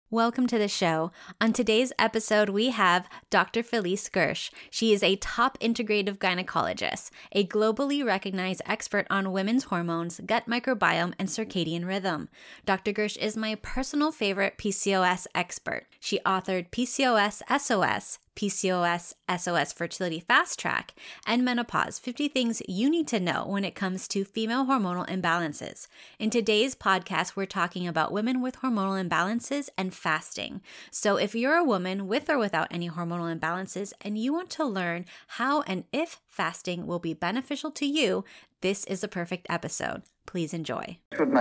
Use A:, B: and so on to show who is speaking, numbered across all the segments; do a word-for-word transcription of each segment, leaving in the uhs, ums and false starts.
A: Welcome to the show. On today's episode, we have Doctor Felice Gersh. She is a top integrative gynecologist, a globally recognized expert on women's hormones, gut microbiome, and circadian rhythm. Doctor Gersh is my personal favorite P C O S expert. She authored P C O S S O S, P C O S S O S Fertility Fast Track, and Menopause, fifty Things You Need to Know When It Comes to Female Hormonal Imbalances. In today's podcast, we're talking about women with hormonal imbalances and fasting. So if you're a woman with or without any hormonal imbalances and you want to learn how and if fasting will be beneficial to you, this is a perfect episode. Please enjoy.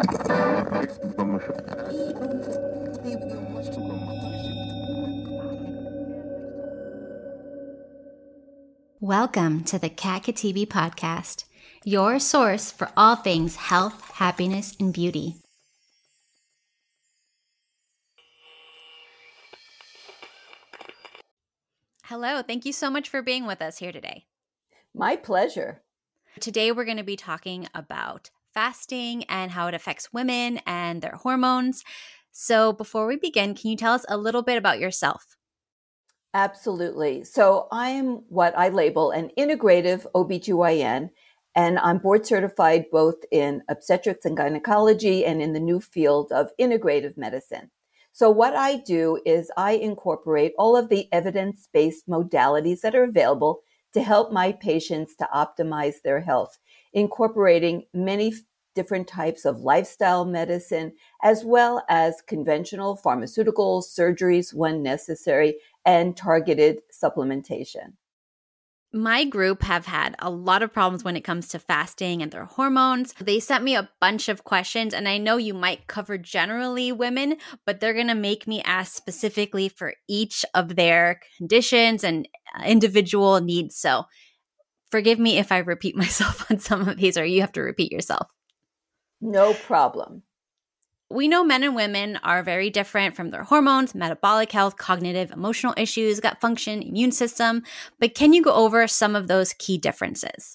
A: Welcome to the Kat Katibi Podcast, your source for all things health, happiness, and beauty. Hello, thank you so much for being with us here today.
B: My pleasure.
A: Today we're going to be talking about fasting and how it affects women and their hormones. So before we begin, can you tell us a little bit about yourself?
B: Absolutely. So I am what I label an integrative O B G Y N, and I'm board certified both in obstetrics and gynecology and in the new field of integrative medicine. So what I do is I incorporate all of the evidence-based modalities that are available to help my patients to optimize their health, incorporating many different types of lifestyle medicine, as well as conventional pharmaceuticals, surgeries when necessary, and targeted supplementation.
A: My group have had a lot of problems when it comes to fasting and their hormones. They sent me a bunch of questions, and I know you might cover generally women, but they're going to make me ask specifically for each of their conditions and individual needs. So forgive me if I repeat myself on some of these, or you have to repeat yourself.
B: No problem.
A: We know men and women are very different from their hormones, metabolic health, cognitive, emotional issues, gut function, immune system. But can you go over some of those key differences?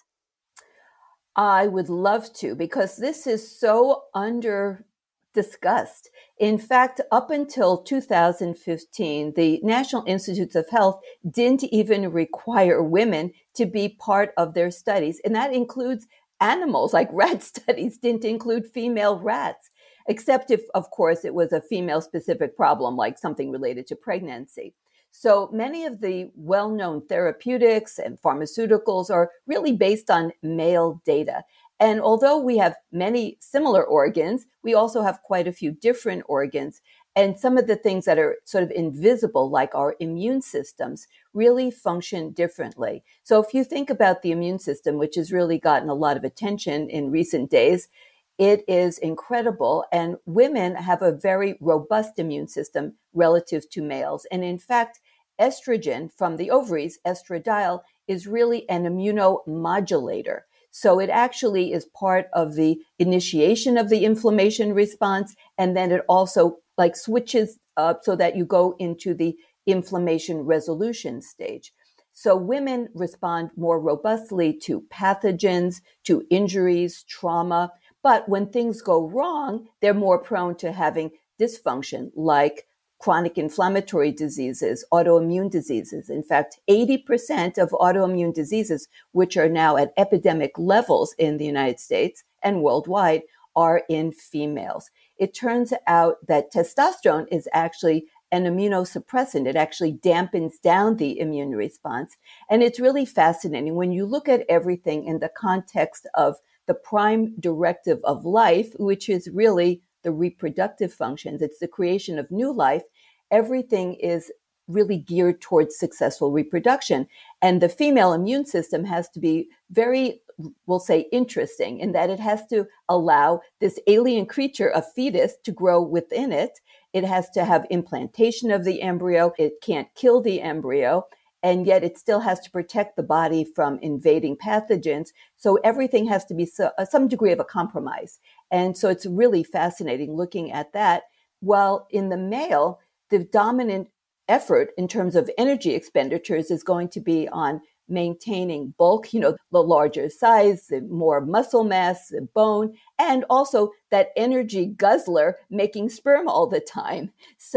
B: I would love to, because this is so under discussed. In fact, up until two thousand fifteen, the National Institutes of Health didn't even require women to be part of their studies. And that includes animals, like rat studies didn't include female rats, except if, of course, it was a female-specific problem, like something related to pregnancy. So many of the well-known therapeutics and pharmaceuticals are really based on male data. And although we have many similar organs, we also have quite a few different organs. And some of the things that are sort of invisible, like our immune systems, really function differently. So if you think about the immune system, which has really gotten a lot of attention in recent days, it is incredible. And women have a very robust immune system relative to males. And in fact, estrogen from the ovaries, estradiol, is really an immunomodulator. So it actually is part of the initiation of the inflammation response. And then it also like switches up so that you go into the inflammation resolution stage. So women respond more robustly to pathogens, to injuries, trauma. But when things go wrong, they're more prone to having dysfunction, like chronic inflammatory diseases, autoimmune diseases. In fact, eighty percent of autoimmune diseases, which are now at epidemic levels in the United States and worldwide, are in females. It turns out that testosterone is actually an immunosuppressant. It actually dampens down the immune response. And it's really fascinating when you look at everything in the context of the prime directive of life, which is really the reproductive functions. It's the creation of new life. Everything is really geared towards successful reproduction. And the female immune system has to be very, we'll say, interesting in that it has to allow this alien creature, a fetus, to grow within it. It has to have implantation of the embryo. It can't kill the embryo. And yet it still has to protect the body from invading pathogens. So everything has to be so, uh, some degree of a compromise. And so it's really fascinating looking at that. While in the male, the dominant effort in terms of energy expenditures is going to be on maintaining bulk, you know, the larger size, the more muscle mass, the bone, and also that energy guzzler making sperm all the time. So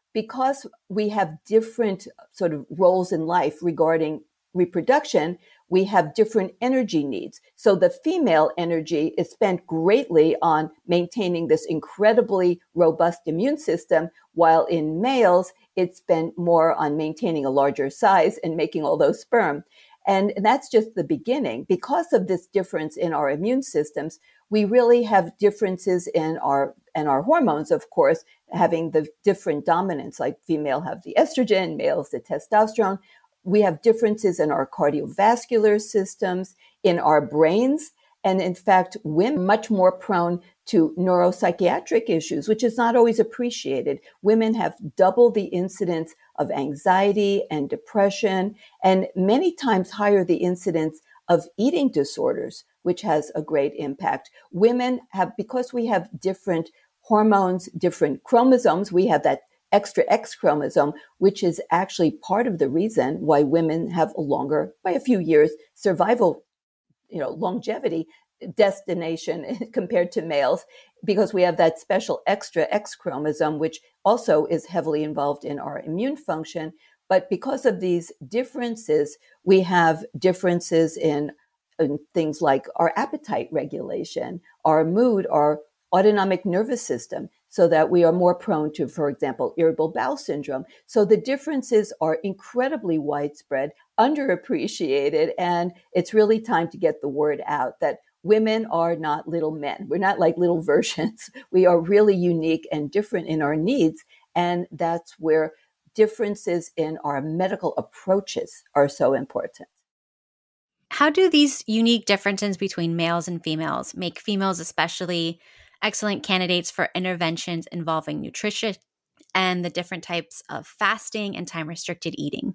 B: because we have different sort of roles in life regarding reproduction, we have different energy needs. So the female energy is spent greatly on maintaining this incredibly robust immune system, while in males, it's spent more on maintaining a larger size and making all those sperm. And that's just the beginning. Because of this difference in our immune systems, we really have differences in our and our hormones, of course, having the different dominance, like female have the estrogen, males the testosterone. We have differences in our cardiovascular systems, in our brains. And in fact, women are much more prone to neuropsychiatric issues, which is not always appreciated. Women have double the incidence of anxiety and depression, and many times higher the incidence of eating disorders, which has a great impact. Women have, because we have different hormones, different chromosomes, we have that extra X chromosome, which is actually part of the reason why women have a longer, by a few years, survival, you know, longevity destination compared to males, because we have that special extra X chromosome, which also is heavily involved in our immune function. But because of these differences, we have differences in, in things like our appetite regulation, our mood, our autonomic nervous system, so that we are more prone to, for example, irritable bowel syndrome. So the differences are incredibly widespread, underappreciated, and it's really time to get the word out that women are not little men. We're not like little versions. We are really unique and different in our needs, and that's where differences in our medical approaches are so important.
A: How do these unique differences between males and females make females especially excellent candidates for interventions involving nutrition and the different types of fasting and time-restricted eating?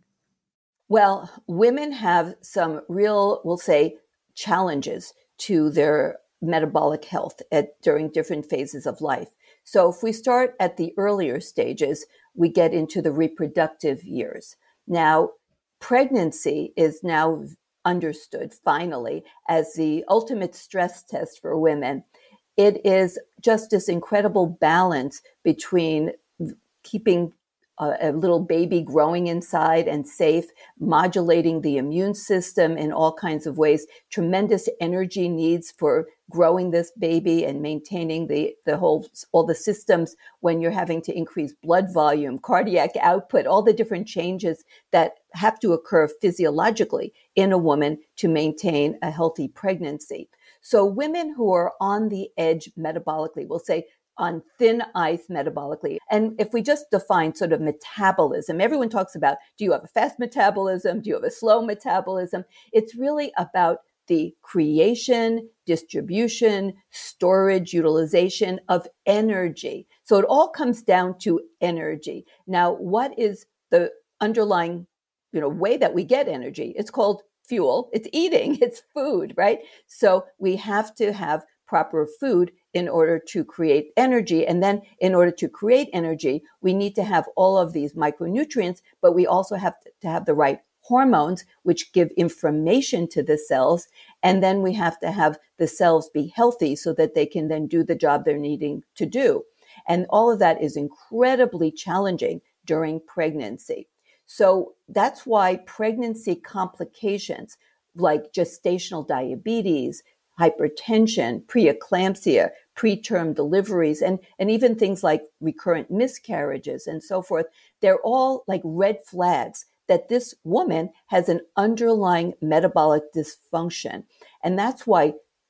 B: Well, women have some real, we'll say, challenges to their metabolic health at during different phases of life. So if we start at the earlier stages, we get into the reproductive years. Now, pregnancy is now understood finally as the ultimate stress test for women. It is just this incredible balance between keeping a, a little baby growing inside and safe, modulating the immune system in all kinds of ways, tremendous energy needs for growing this baby and maintaining the, the whole, all the systems when you're having to increase blood volume, cardiac output, all the different changes that have to occur physiologically in a woman to maintain a healthy pregnancy. So women who are on the edge metabolically, we'll say on thin ice metabolically. And if we just define sort of metabolism, everyone talks about, do you have a fast metabolism? Do you have a slow metabolism? It's really about the creation, distribution, storage, utilization of energy. So it all comes down to energy. Now, what is the underlying, you know, way that we get energy? It's called fuel. It's eating. It's food, right? So we have to have proper food in order to create energy. And then in order to create energy, we need to have all of these micronutrients, but we also have to have the right hormones, which give information to the cells. And then we have to have the cells be healthy so that they can then do the job they're needing to do. And all of that is incredibly challenging during pregnancy. So that's why pregnancy complications like gestational diabetes, hypertension, preeclampsia, preterm deliveries, and, and even things like recurrent miscarriages and so forth, they're all like red flags that this woman has an underlying metabolic dysfunction. And that's why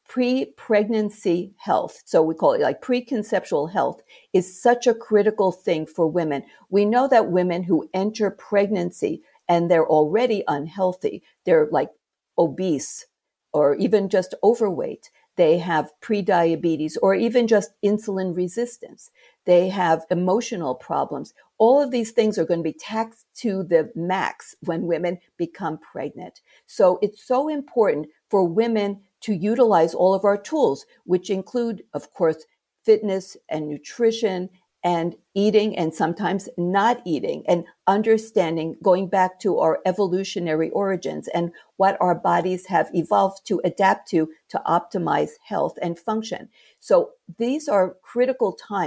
B: pre-pregnancy health, so we call it like preconceptual health, is such a critical thing for women. We know that women who enter pregnancy and they're already unhealthy, they're like obese or even just overweight, they have prediabetes or even just insulin resistance, they have emotional problems. All of these things are going to be taxed to the max when women become pregnant. So it's so important for women to utilize all of our tools, which include, of course, fitness and nutrition and eating and sometimes not eating and understanding, going back to our evolutionary origins and what our bodies have evolved to adapt to to optimize health and function. So these are critical times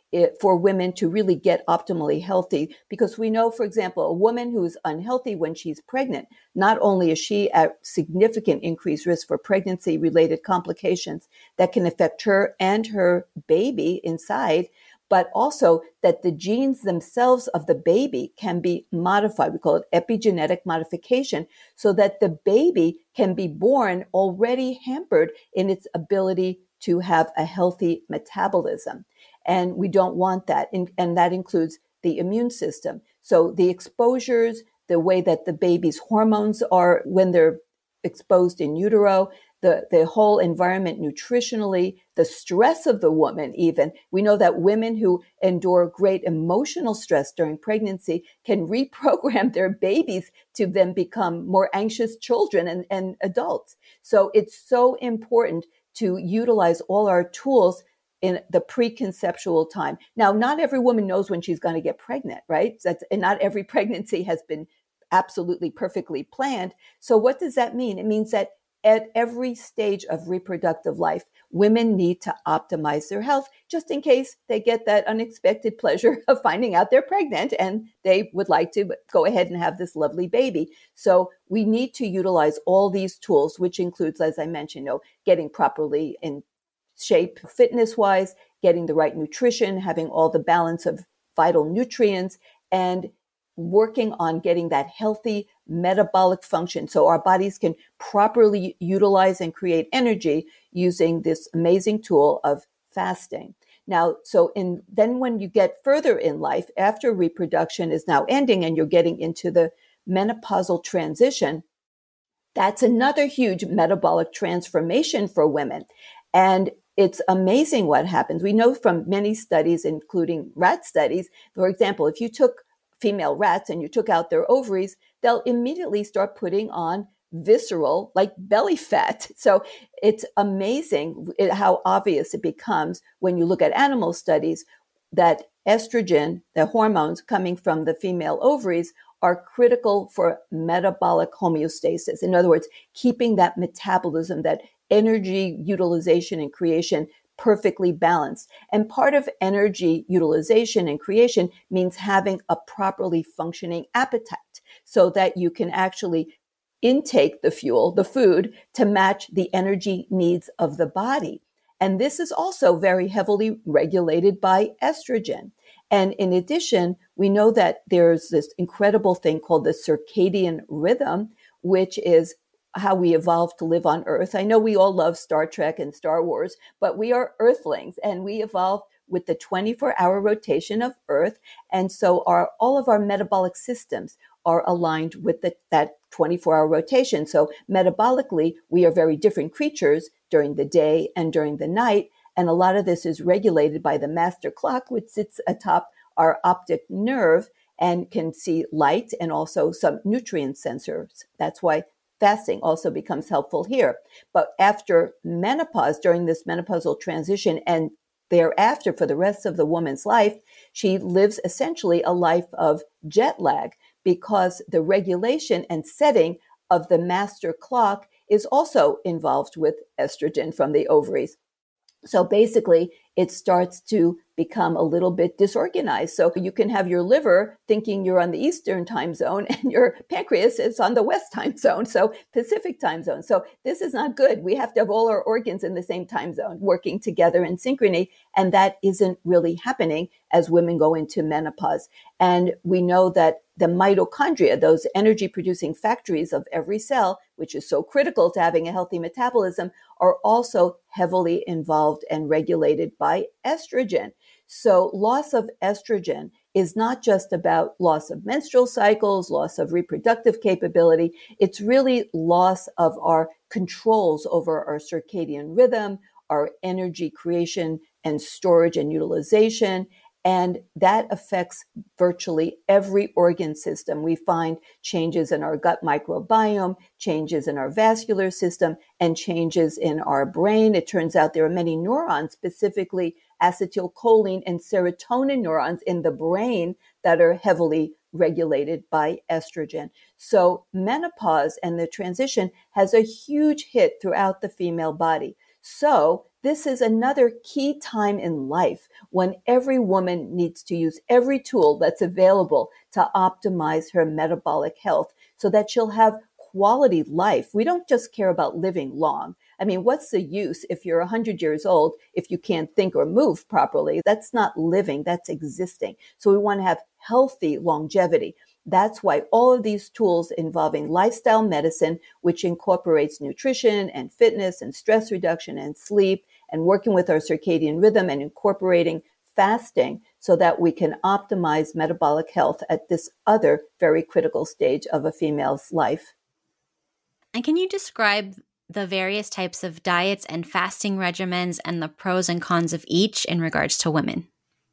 B: it, for women to really get optimally healthy, because we know, for example, a woman who's unhealthy when she's pregnant, not only is she at significant increased risk for pregnancy related complications that can affect her and her baby inside, but also that the genes themselves of the baby can be modified. We call it epigenetic modification, so that the baby can be born already hampered in its ability to have a healthy metabolism. And we don't want that. And, and that includes the immune system. So the exposures, the way that the baby's hormones are when they're exposed in utero, the, the whole environment nutritionally, the stress of the woman even. We know that women who endure great emotional stress during pregnancy can reprogram their babies to then become more anxious children and, and adults. So it's so important to utilize all our tools in the preconceptual time. Now, not every woman knows when she's going to get pregnant, right? That's, and not every pregnancy has been absolutely perfectly planned. So what does that mean? It means that at every stage of reproductive life, women need to optimize their health just in case they get that unexpected pleasure of finding out they're pregnant and they would like to go ahead and have this lovely baby. So we need to utilize all these tools, which includes, as I mentioned, you know, getting properly in shape fitness-wise, getting the right nutrition, having all the balance of vital nutrients, and working on getting that healthy metabolic function so our bodies can properly utilize and create energy using this amazing tool of fasting. Now, so in then when you get further in life, after reproduction is now ending and you're getting into the menopausal transition, that's another huge metabolic transformation for women. And it's amazing what happens. We know from many studies, including rat studies, for example, if you took female rats and you took out their ovaries, they'll immediately start putting on visceral, like belly fat. So it's amazing how obvious it becomes when you look at animal studies that estrogen, the hormones coming from the female ovaries, are critical for metabolic homeostasis. In other words, keeping that metabolism, that energy utilization and creation perfectly balanced. And part of energy utilization and creation means having a properly functioning appetite so that you can actually intake the fuel, the food, to match the energy needs of the body. And this is also very heavily regulated by estrogen. And in addition, we know that there's this incredible thing called the circadian rhythm, which is how we evolved to live on Earth. I know we all love Star Trek and Star Wars, but we are Earthlings and we evolved with the twenty-four hour rotation of Earth. And so our all of our metabolic systems are aligned with the, that twenty-four hour rotation. So metabolically, we are very different creatures during the day and during the night. And a lot of this is regulated by the master clock, which sits atop our optic nerve and can see light and also some nutrient sensors. That's why fasting also becomes helpful here. But after menopause, during this menopausal transition and thereafter for the rest of the woman's life, she lives essentially a life of jet lag because the regulation and setting of the master clock is also involved with estrogen from the ovaries. So basically, it starts to become a little bit disorganized. So you can have your liver thinking you're on the Eastern time zone and your pancreas is on the West time zone, so Pacific time zone. So this is not good. We have to have all our organs in the same time zone working together in synchrony. And that isn't really happening as women go into menopause. And we know that the mitochondria, those energy producing factories of every cell, which is so critical to having a healthy metabolism, are also heavily involved and regulated by estrogen. So loss of estrogen is not just about loss of menstrual cycles, loss of reproductive capability. It's really loss of our controls over our circadian rhythm, our energy creation and storage and utilization. And that affects virtually every organ system. We find changes in our gut microbiome, changes in our vascular system, and changes in our brain. It turns out there are many neurons, specifically acetylcholine and serotonin neurons in the brain that are heavily regulated by estrogen. So menopause and the transition has a huge hit throughout the female body. So this is another key time in life when every woman needs to use every tool that's available to optimize her metabolic health so that she'll have quality life. We don't just care about living long. I mean, what's the use if you're one hundred years old if you can't think or move properly? That's not living, that's existing. So we want to have healthy longevity. That's why all of these tools involving lifestyle medicine, which incorporates nutrition and fitness and stress reduction and sleep and working with our circadian rhythm and incorporating fasting so that we can optimize metabolic health at this other very critical stage of a female's life.
A: And can you describe the various types of diets and fasting regimens and the pros and cons of each in regards to women?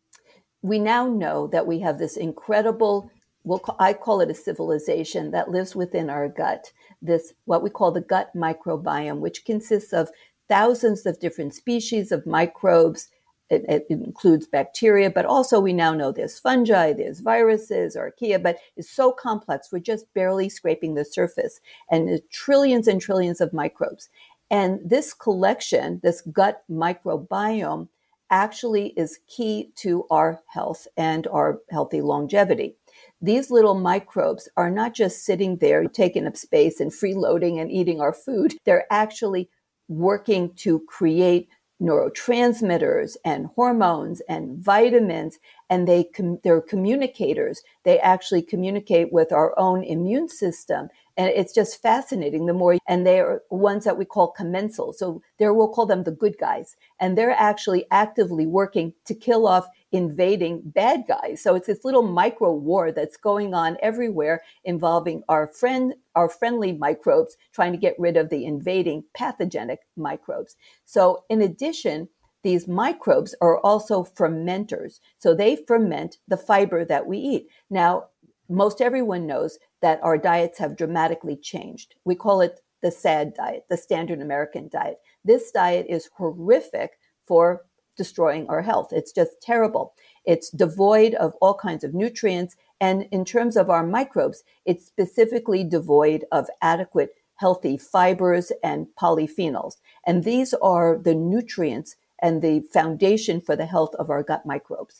B: We now know that we have this incredible, well, I call it a civilization that lives within our gut, this what we call the gut microbiome, which consists of thousands of different species of microbes. It, it includes bacteria, but also we now know there's fungi, there's viruses, archaea, but it's so complex. We're just barely scraping the surface, and there's trillions and trillions of microbes. And this collection, this gut microbiome, actually is key to our health and our healthy longevity. These little microbes are not just sitting there taking up space and freeloading and eating our food. They're actually working to create neurotransmitters and hormones and vitamins, and they com- they're communicators. They actually communicate with our own immune system. And it's just fascinating. The more, and they are ones that we call commensals. So there we'll call them the good guys. And they're actually actively working to kill off invading bad guys. So it's this little micro war that's going on everywhere involving our friend, our friendly microbes trying to get rid of the invading pathogenic microbes. So in addition, these microbes are also fermenters. So they ferment the fiber that we eat. Now, most everyone knows that our diets have dramatically changed. We call it the SAD diet, the standard American diet. This diet is horrific for destroying our health. It's just terrible. It's devoid of all kinds of nutrients. And in terms of our microbes, it's specifically devoid of adequate healthy fibers and polyphenols. And these are the nutrients and the foundation for the health of our gut microbes.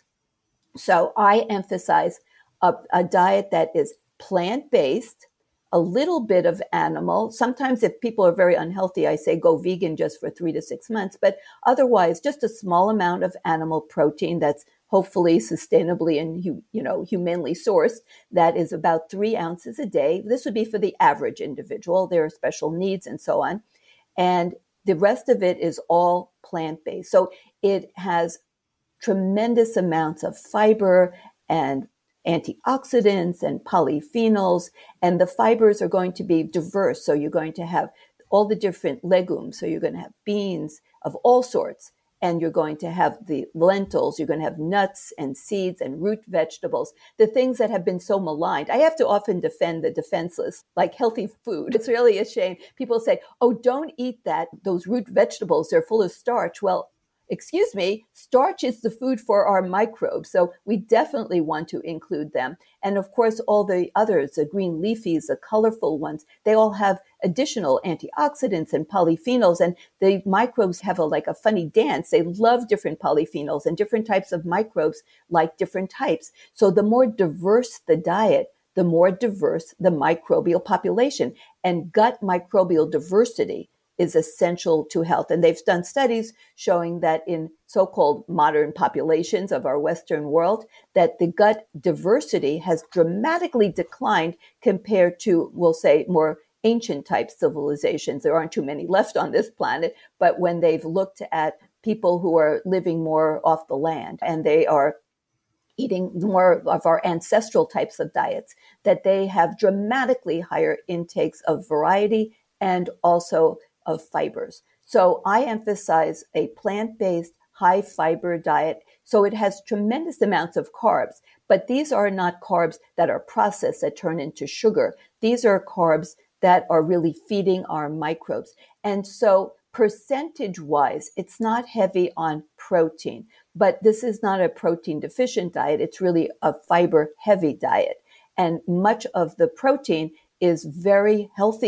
B: So I emphasize a, a diet that is plant-based, a little bit of animal. Sometimes if people are very unhealthy, I say go vegan just for three to six months. But otherwise, just a small amount of animal protein that's hopefully sustainably and you know humanely sourced. That is about three ounces a day. This would be for the average individual. There are special needs and so on. And the rest of it is all plant-based. So it has tremendous amounts of fiber and antioxidants and polyphenols, and the fibers are going to be diverse. So you're going to have all the different legumes. So you're going to have beans of all sorts, and you're going to have the lentils. You're going to have nuts and seeds and root vegetables, the things that have been so maligned. I have to often defend the defenseless, like healthy food. It's really a shame. People say, oh, don't eat that. Those root vegetables, they're full of starch. Well, excuse me, starch is the food for our microbes. So we definitely want to include them. And of course, all the others, the green leafies, the colorful ones, they all have additional antioxidants and polyphenols. And the microbes have a like a funny dance. They love different polyphenols, and different types of microbes like different types. So the more diverse the diet, the more diverse the microbial population. And gut microbial diversity is essential to health. And they've done studies showing that in so-called modern populations of our Western world, that the gut diversity has dramatically declined compared to, we'll say, more ancient type civilizations. There aren't too many left on this planet, but when they've looked at people who are living more off the land and they are eating more of our ancestral types of diets, that they have dramatically higher intakes of variety and also of fibers. So I emphasize a plant-based, high fiber diet. So it has tremendous amounts of carbs, but these are not carbs that are processed that turn into sugar. These are carbs that are really feeding our microbes. And so percentage-wise, it's not heavy on protein, but this is not a protein deficient diet. It's really a fiber heavy diet. And much of the protein is very healthy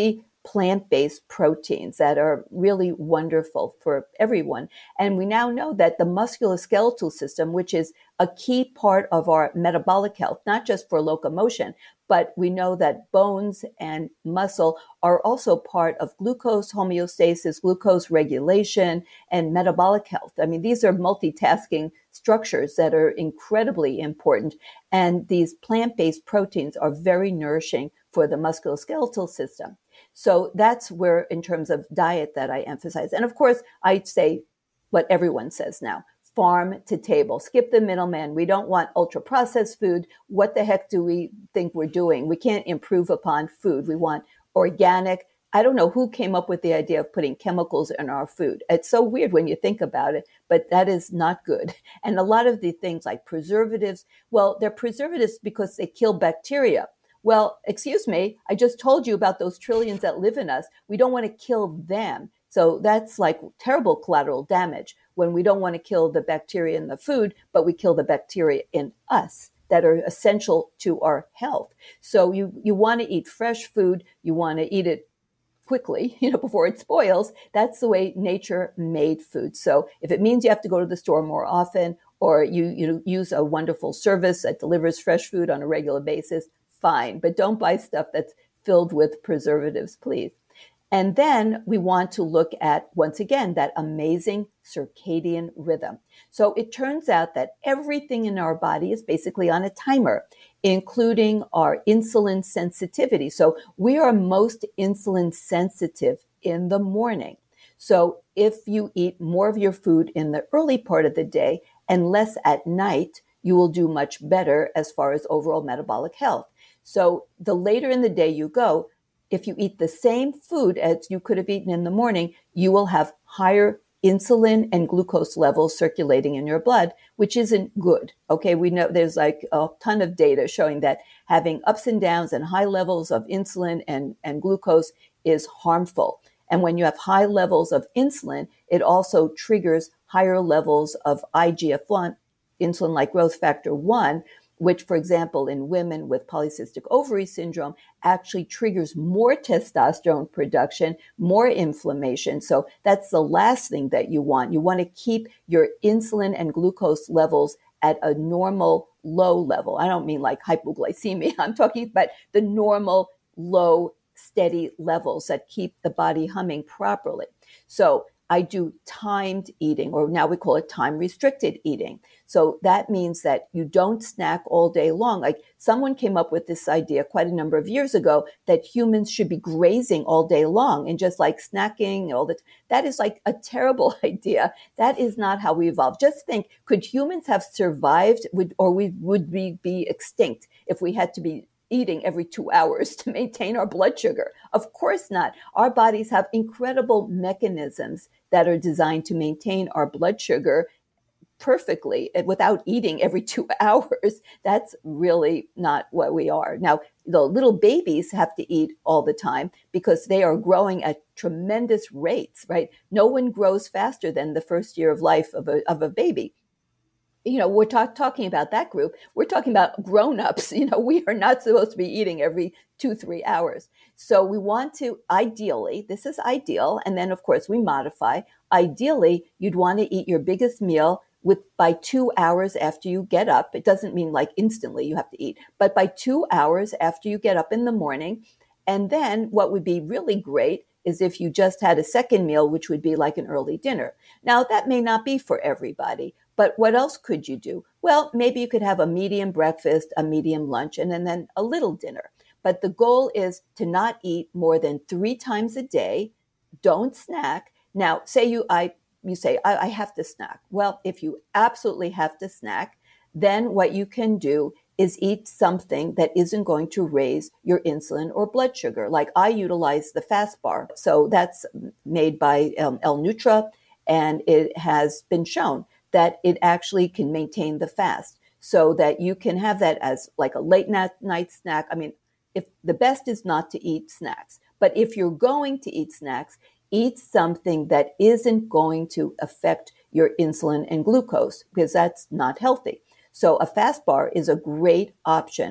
B: plant-based proteins that are really wonderful for everyone. And we now know that the musculoskeletal system, which is a key part of our metabolic health, not just for locomotion, but we know that bones and muscle are also part of glucose homeostasis, glucose regulation, and metabolic health. I mean, these are multitasking structures that are incredibly important. And these plant-based proteins are very nourishing for the musculoskeletal system. So that's where, in terms of diet, that I emphasize. And of course, I'd say what everyone says now: farm to table. Skip the middleman. We don't want ultra processed food. What the heck do we think we're doing? We can't improve upon food. We want organic. I don't know who came up with the idea of putting chemicals in our food. It's so weird when you think about it, but that is not good. And a lot of the things like preservatives, well, they're preservatives because they kill bacteria. Well, excuse me, I just told you about those trillions that live in us. We don't want to kill them. So that's like terrible collateral damage when we don't want to kill the bacteria in the food, but we kill the bacteria in us that are essential to our health. So you, you want to eat fresh food. You want to eat it quickly, you know, before it spoils. That's the way nature made food. So if it means you have to go to the store more often, or you, you use a wonderful service that delivers fresh food on a regular basis, fine. But don't buy stuff that's filled with preservatives, please. And then we want to look at, once again, that amazing circadian rhythm. So it turns out that everything in our body is basically on a timer, including our insulin sensitivity. So we are most insulin sensitive in the morning. So if you eat more of your food in the early part of the day and less at night, you will do much better as far as overall metabolic health. So the later in the day you go, if you eat the same food as you could have eaten in the morning, you will have higher insulin and glucose levels circulating in your blood, which isn't good. Okay, we know there's like a ton of data showing that having ups and downs and high levels of insulin and, and glucose is harmful. And when you have high levels of insulin, it also triggers higher levels of I G F one, insulin-like growth factor one, which, for example, in women with polycystic ovary syndrome, actually triggers more testosterone production, more inflammation. So that's the last thing that you want. You want to keep your insulin and glucose levels at a normal low level. I don't mean like hypoglycemia. I'm talking about the normal, low, steady levels that keep the body humming properly. So I do timed eating, or now we call it time-restricted eating. So that means that you don't snack all day long. Like someone came up with this idea quite a number of years ago that humans should be grazing all day long and just like snacking all the time. That is like a terrible idea. That is not how we evolved. Just think, could humans have survived, would, or we, would we be extinct if we had to be eating every two hours to maintain our blood sugar? Of course not. Our bodies have incredible mechanisms that are designed to maintain our blood sugar perfectly without eating every two hours. That's really not what we are. Now, the little babies have to eat all the time because they are growing at tremendous rates, right? No one grows faster than the first year of life of a, of a baby. You know, we're talk, talking about that group. We're talking about grown-ups. You know, we are not supposed to be eating every two, three hours. So we want to, ideally, this is ideal. And then, of course, we modify. Ideally, you'd want to eat your biggest meal with by two hours after you get up. It doesn't mean like instantly you have to eat, but by two hours after you get up in the morning. And then what would be really great is if you just had a second meal, which would be like an early dinner. Now, that may not be for everybody. But what else could you do? Well, maybe you could have a medium breakfast, a medium lunch, and then, then a little dinner. But the goal is to not eat more than three times a day. Don't snack. Now, say you I you say, I, I have to snack. Well, if you absolutely have to snack, then what you can do is eat something that isn't going to raise your insulin or blood sugar. Like I utilize the fast bar. So that's made by um, L-Nutra, and it has been shown that it actually can maintain the fast so that you can have that as like a late night, night snack. I mean, if the best is not to eat snacks, but if you're going to eat snacks, eat something that isn't going to affect your insulin and glucose because that's not healthy. So a fast bar is a great option.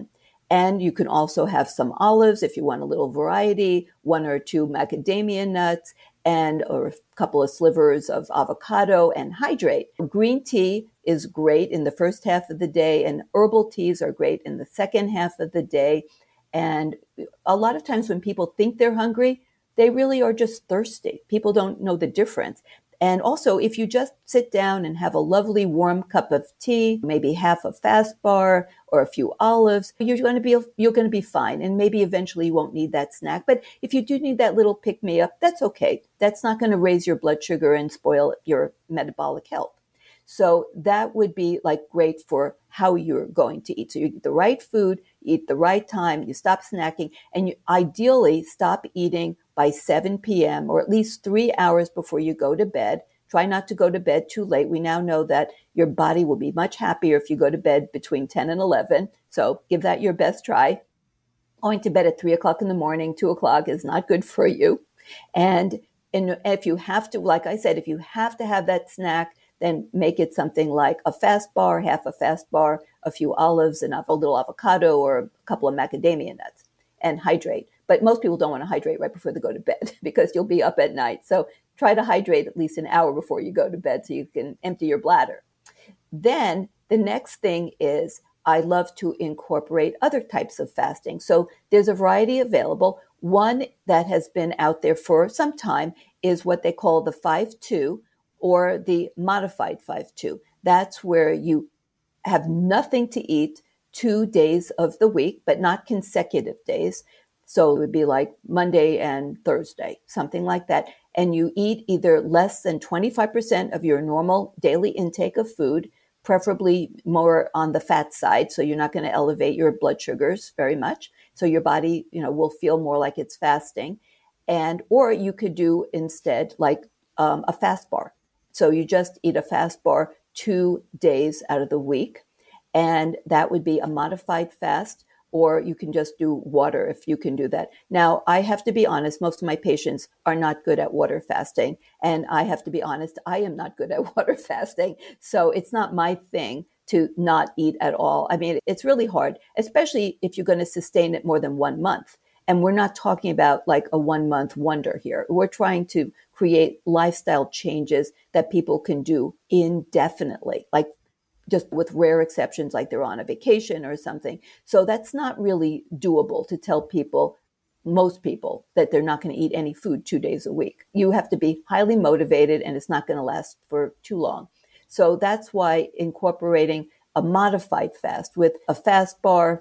B: And you can also have some olives if you want a little variety, one or two macadamia nuts, and or a couple of slivers of avocado, and hydrate. Green tea is great in the first half of the day, and herbal teas are great in the second half of the day. And a lot of times when people think they're hungry, they really are just thirsty. People don't know the difference. And also, if you just sit down and have a lovely warm cup of tea, maybe half a fast bar or a few olives, you're going to be you're going to be fine. And maybe eventually you won't need that snack. But if you do need that little pick me up, that's okay. That's not going to raise your blood sugar and spoil your metabolic health. So that would be like great for how you're going to eat. So you eat the right food, you eat the right time, you stop snacking, and you ideally stop eating by seven p.m. or at least three hours before you go to bed. Try not to go to bed too late. We now know that your body will be much happier if you go to bed between ten and eleven. So give that your best try. Going to bed at three o'clock in the morning, two o'clock is not good for you. And, and if you have to, like I said, if you have to have that snack, then make it something like a fast bar, half a fast bar, a few olives, and a little avocado or a couple of macadamia nuts, and hydrate. But most people don't want to hydrate right before they go to bed because you'll be up at night. So try to hydrate at least an hour before you go to bed so you can empty your bladder. Then the next thing is I love to incorporate other types of fasting. So there's a variety available. One that has been out there for some time is what they call the five two or the modified five two. That's where you have nothing to eat two days of the week, but not consecutive days. So it would be like Monday and Thursday, something like that. And you eat either less than twenty-five percent of your normal daily intake of food, preferably more on the fat side. So you're not going to elevate your blood sugars very much. So your body, you know, will feel more like it's fasting. And, or you could do instead like um, a fast bar. So you just eat a fast bar two days out of the week. And that would be a modified fast. Or you can just do water if you can do that. Now, I have to be honest, most of my patients are not good at water fasting. And I have to be honest, I am not good at water fasting. So it's not my thing to not eat at all. I mean, it's really hard, especially if you're going to sustain it more than one month. And we're not talking about like a one month wonder here. We're trying to create lifestyle changes that people can do indefinitely, like just with rare exceptions, like they're on a vacation or something. So that's not really doable to tell people, most people, that they're not going to eat any food two days a week. You have to be highly motivated and it's not going to last for too long. So that's why incorporating a modified fast with a fast bar,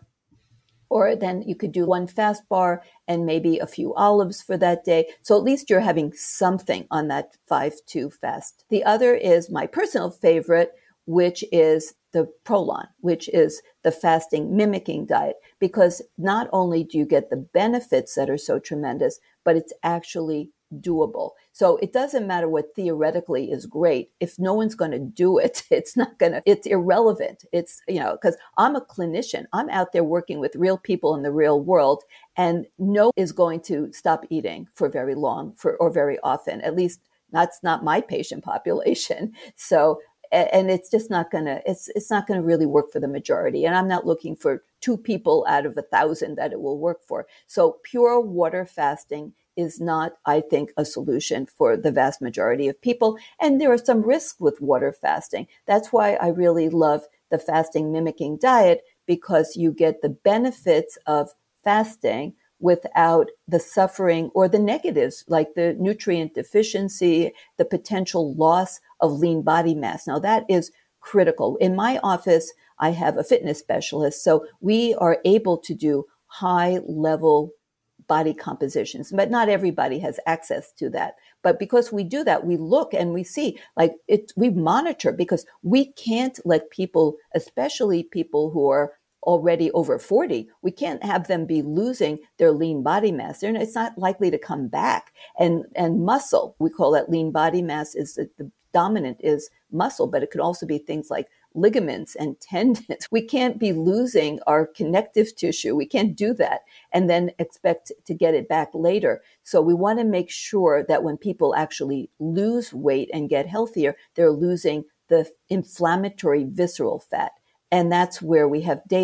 B: or then you could do one fast bar and maybe a few olives for that day. So at least you're having something on that five two fast. The other is my personal favorite, which is the Prolon, which is the fasting mimicking diet, because not only do you get the benefits that are so tremendous, but it's actually doable. So it doesn't matter what theoretically is great. If no one's going to do it, it's not going to, it's irrelevant. It's, you know, because I'm a clinician. I'm out there working with real people in the real world, and no one is going to stop eating for very long for or very often. At least that's not my patient population. So and it's just not going to, it's it's not going to really work for the majority. And I'm not looking for two people out of a thousand that it will work for. So pure water fasting is not, I think, a solution for the vast majority of people. And there are some risks with water fasting. That's why I really love the fasting mimicking diet, because you get the benefits of fasting without the suffering or the negatives, like the nutrient deficiency, the potential loss of lean body mass. Now, that is critical. In my office, I have a fitness specialist, so we are able to do high level body compositions, but not everybody has access to that. But because we do that, we look and we see, like it, we monitor, because we can't let people, especially people who are already over forty, we can't have them be losing their lean body mass. They're, it's not likely to come back. And and muscle, we call that lean body mass, is the, the dominant is muscle, but it could also be things like ligaments and tendons. We can't be losing our connective tissue. We can't do that and then expect to get it back later. So we want to make sure that when people actually lose weight and get healthier, they're losing the inflammatory visceral fat. And that's where we have data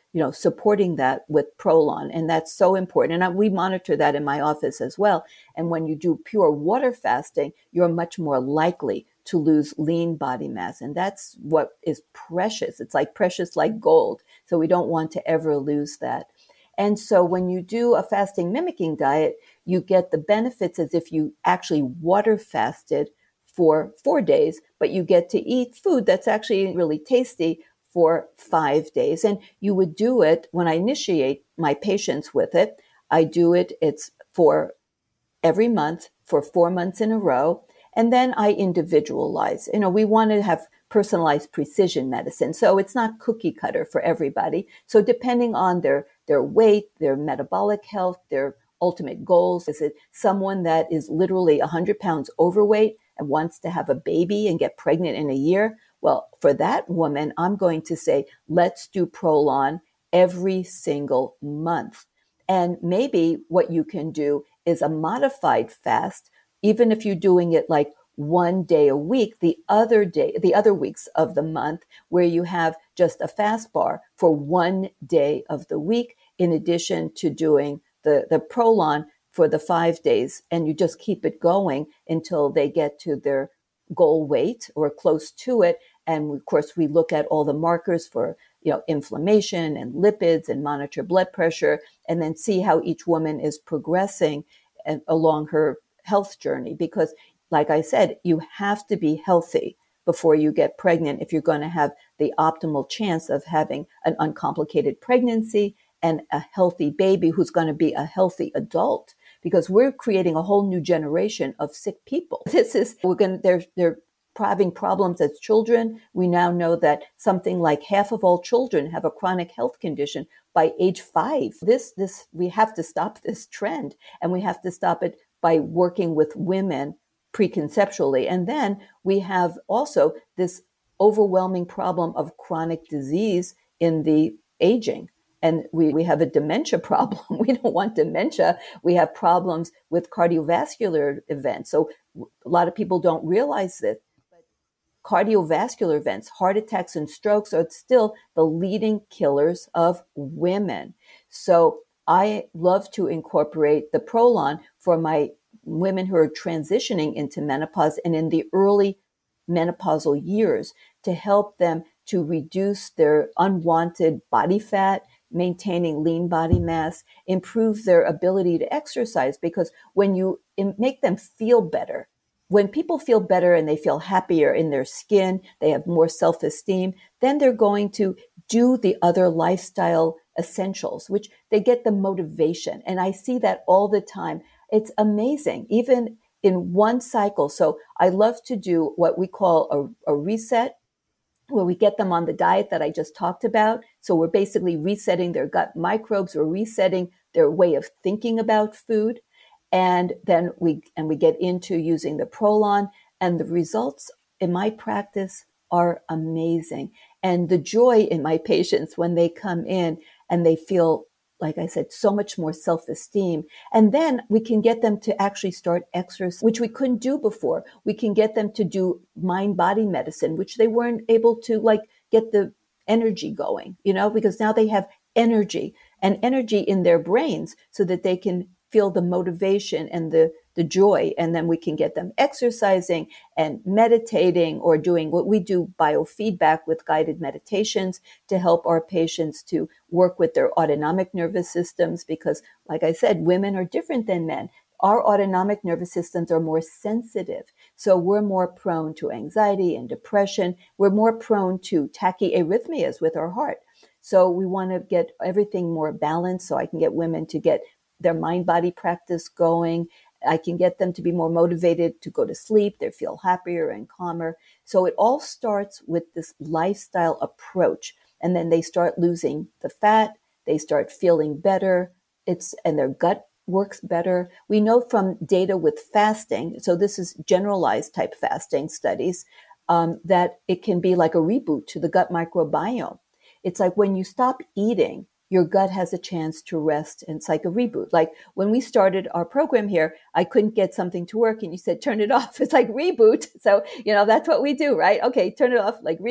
B: you know, supporting that with Prolon. And that's so important. And I, we monitor that in my office as well. And when you do pure water fasting, you're much more likely to lose lean body mass. And that's what is precious. It's like precious like gold. So we don't want to ever lose that. And so when you do a fasting mimicking diet, you get the benefits as if you actually water fasted for four days, but you get to eat food that's actually really tasty for five days. And you would do it when I initiate my patients with it. I do it, it's for every month for four months in a row. And then I individualize. You know, we want to have personalized precision medicine. So it's not cookie cutter for everybody. So depending on their, their weight, their metabolic health, their ultimate goals, is it someone that is literally one hundred pounds overweight and wants to have a baby and get pregnant in a year? Well, for that woman, I'm going to say, let's do Prolon every single month. And maybe what you can do is a modified fast, even if you're doing it like one day a week, the other day, the other weeks of the month, where you have just a fast bar for one day of the week, in addition to doing the, the Prolon for the five days. And you just keep it going until they get to their goal weight or close to it. And of course, we look at all the markers for, you know, inflammation and lipids and monitor blood pressure, and then see how each woman is progressing and, along her health journey. Because like I said, you have to be healthy before you get pregnant if you're going to have the optimal chance of having an uncomplicated pregnancy and a healthy baby who's going to be a healthy adult. Because we're creating a whole new generation of sick people. This is, we're going to, they're, they're having problems as children. We now know that something like half of all children have a chronic health condition by age five. This, this, we have to stop this trend, and we have to stop it by working with women preconceptually. And then we have also this overwhelming problem of chronic disease in the aging. And we, we have a dementia problem. We don't want dementia. We have problems with cardiovascular events. So a lot of people don't realize this. But cardiovascular events, heart attacks and strokes, are still the leading killers of women. So I love to incorporate the Prolon for my women who are transitioning into menopause and in the early menopausal years, to help them to reduce their unwanted body fat, maintaining lean body mass, improve their ability to exercise. Because when you make them feel better, when people feel better and they feel happier in their skin, they have more self-esteem, then they're going to do the other lifestyle essentials, which they get the motivation. And I see that all the time. It's amazing, even in one cycle. So I love to do what we call a, a reset, where we get them on the diet that I just talked about. So we're basically resetting their gut microbes, we're resetting their way of thinking about food. And then we, and we get into using the Prolon, and the results in my practice are amazing. And the joy in my patients when they come in and they feel, like I said, so much more self-esteem. And then we can get them to actually start exercise, which we couldn't do before. We can get them to do mind-body medicine, which they weren't able to like get the energy going, you know, because now they have energy and energy in their brains so that they can feel the motivation and the, the joy. And then we can get them exercising and meditating, or doing what we do, biofeedback with guided meditations, to help our patients to work with their autonomic nervous systems. Because like I said, women are different than men. Our autonomic nervous systems are more sensitive. So we're more prone to anxiety and depression. We're more prone to tachyarrhythmias with our heart. So we want to get everything more balanced, so I can get women to get their mind-body practice going. I can get them to be more motivated to go to sleep. They feel happier and calmer. So it all starts with this lifestyle approach. And then they start losing the fat. They start feeling better. It's, and their gut works better. We know from data with fasting, so this is generalized type fasting studies, um, that it can be like a reboot to the gut microbiome. It's like when you stop eating, your gut has a chance to rest, and it's like a reboot. Like when we started our program here, I couldn't get something to work and you said, turn it off. It's like reboot. So, you know, that's what we do, right? Okay, turn it off, like reboot.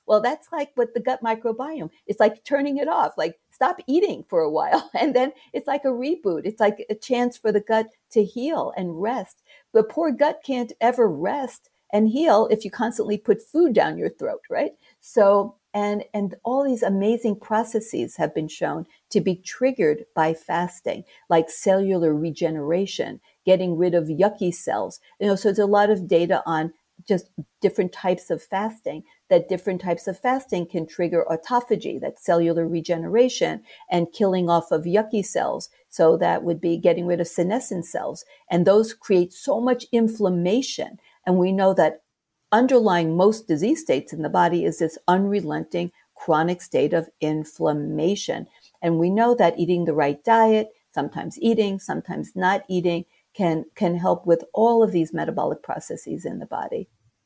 B: Well, that's like what the gut microbiome, it's like turning it off, like stop eating for a while. And then it's like a reboot. It's like a chance for the gut to heal and rest. The poor gut can't ever rest and heal if you constantly put food down your throat, right? So, and, and all these amazing processes have been shown to be triggered by fasting, like cellular regeneration, getting rid of yucky cells. You know, so there's a lot of data on just different types of fasting, that different types of fasting can trigger autophagy, that cellular regeneration, and killing off of yucky cells. So that would be getting rid of senescent cells. And those create so much inflammation. And we know that underlying most disease states in the body is this unrelenting chronic state of inflammation. And we know that eating the right diet, sometimes eating, sometimes not eating, can can help with all of these metabolic processes in the body.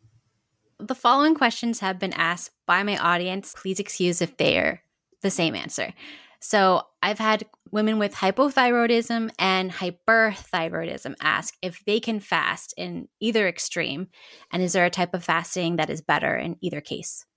A: The following questions have been asked by my audience. Please excuse if they're the same answer. So I've had women with hypothyroidism and hyperthyroidism ask if they can fast in either extreme, and is there a type of fasting that is better in either case?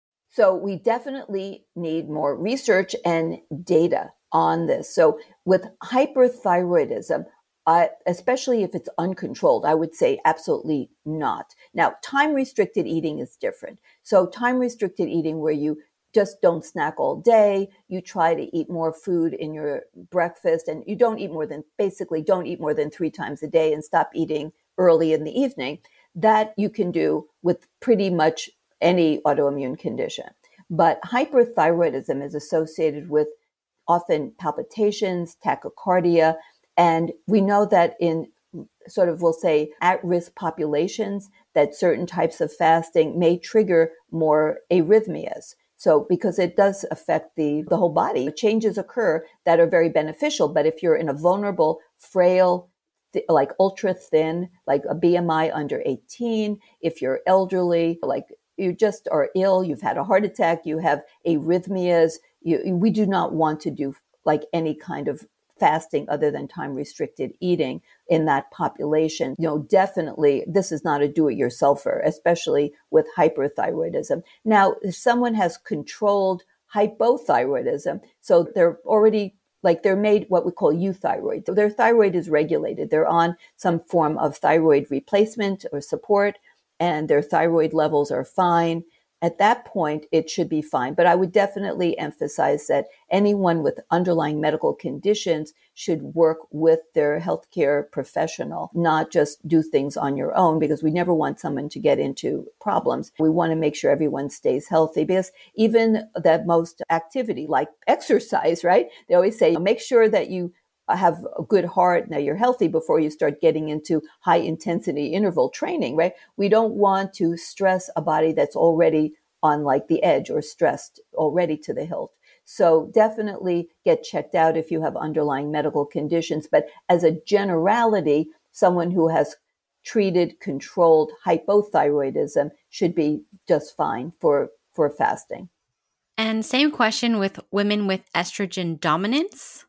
B: So we definitely need more research and data on this. So with hyperthyroidism, Uh, especially if it's uncontrolled, I would say absolutely not. Now, time-restricted eating is different. So time-restricted eating where you just don't snack all day, you try to eat more food in your breakfast, and you don't eat more than, basically don't eat more than three times a day and stop eating early in the evening, that you can do with pretty much any autoimmune condition. But hyperthyroidism is associated with often palpitations, tachycardia, and we know that in sort of, we'll say, at-risk populations, that certain types of fasting may trigger more arrhythmias. So because it does affect the, the whole body, changes occur that are very beneficial. But if you're in a vulnerable, frail, th- like ultra thin, like a B M I under eighteen, if you're elderly, like you just are ill, you've had a heart attack, you have arrhythmias, you, we do not want to do like any kind of fasting other than time-restricted eating in that population. You know, definitely this is not a do-it-yourselfer, especially with hyperthyroidism. Now, if someone has controlled hypothyroidism, so they're already like they're made what we call euthyroid. So their thyroid is regulated. They're on some form of thyroid replacement or support, and their thyroid levels are fine. At that point, it should be fine. But I would definitely emphasize that anyone with underlying medical conditions should work with their healthcare professional, not just do things on your own, because we never want someone to get into problems. We want to make sure everyone stays healthy, because even the most activity like exercise, right? They always say, make sure that you have a good heart, now you're healthy before you start getting into high intensity interval training, right? We don't want to stress a body that's already on like the edge or stressed already to the hilt. So definitely get checked out if you have underlying medical conditions. But as a generality, someone who has treated, controlled hypothyroidism should be just fine for, for fasting.
A: And same question with women with estrogen dominance.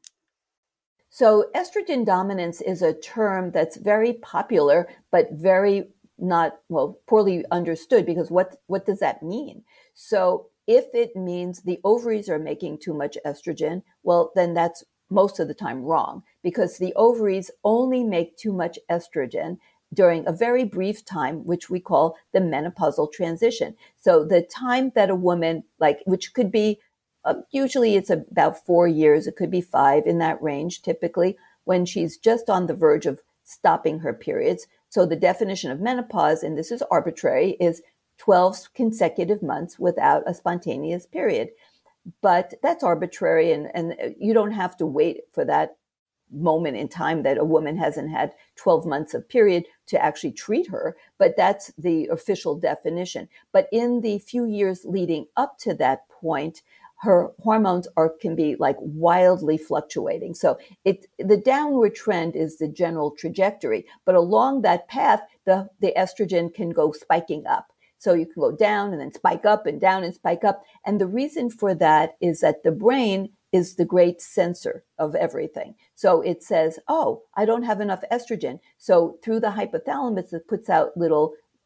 B: So estrogen dominance is a term that's very popular, but very not, well, poorly understood, because what, what does that mean? So if it means the ovaries are making too much estrogen, well, then that's most of the time wrong, because the ovaries only make too much estrogen during a very brief time, which we call the menopausal transition. So the time that a woman, like, which could be Uh, usually it's about four years. It could be five, in that range, typically, when she's just on the verge of stopping her periods. So the definition of menopause, and this is arbitrary, is twelve consecutive months without a spontaneous period. But that's arbitrary, and, and you don't have to wait for that moment in time that a woman hasn't had twelve months of period to actually treat her. But that's the official definition. But in the few years leading up to that point, her hormones are can be like wildly fluctuating. So it the downward trend is the general trajectory, but along that path, the, the estrogen can go spiking up. So you can go down and then spike up and down and spike up. And the reason for that is that the brain is the great sensor of everything. So it says, oh, I don't have enough estrogen. So through the hypothalamus, it puts out little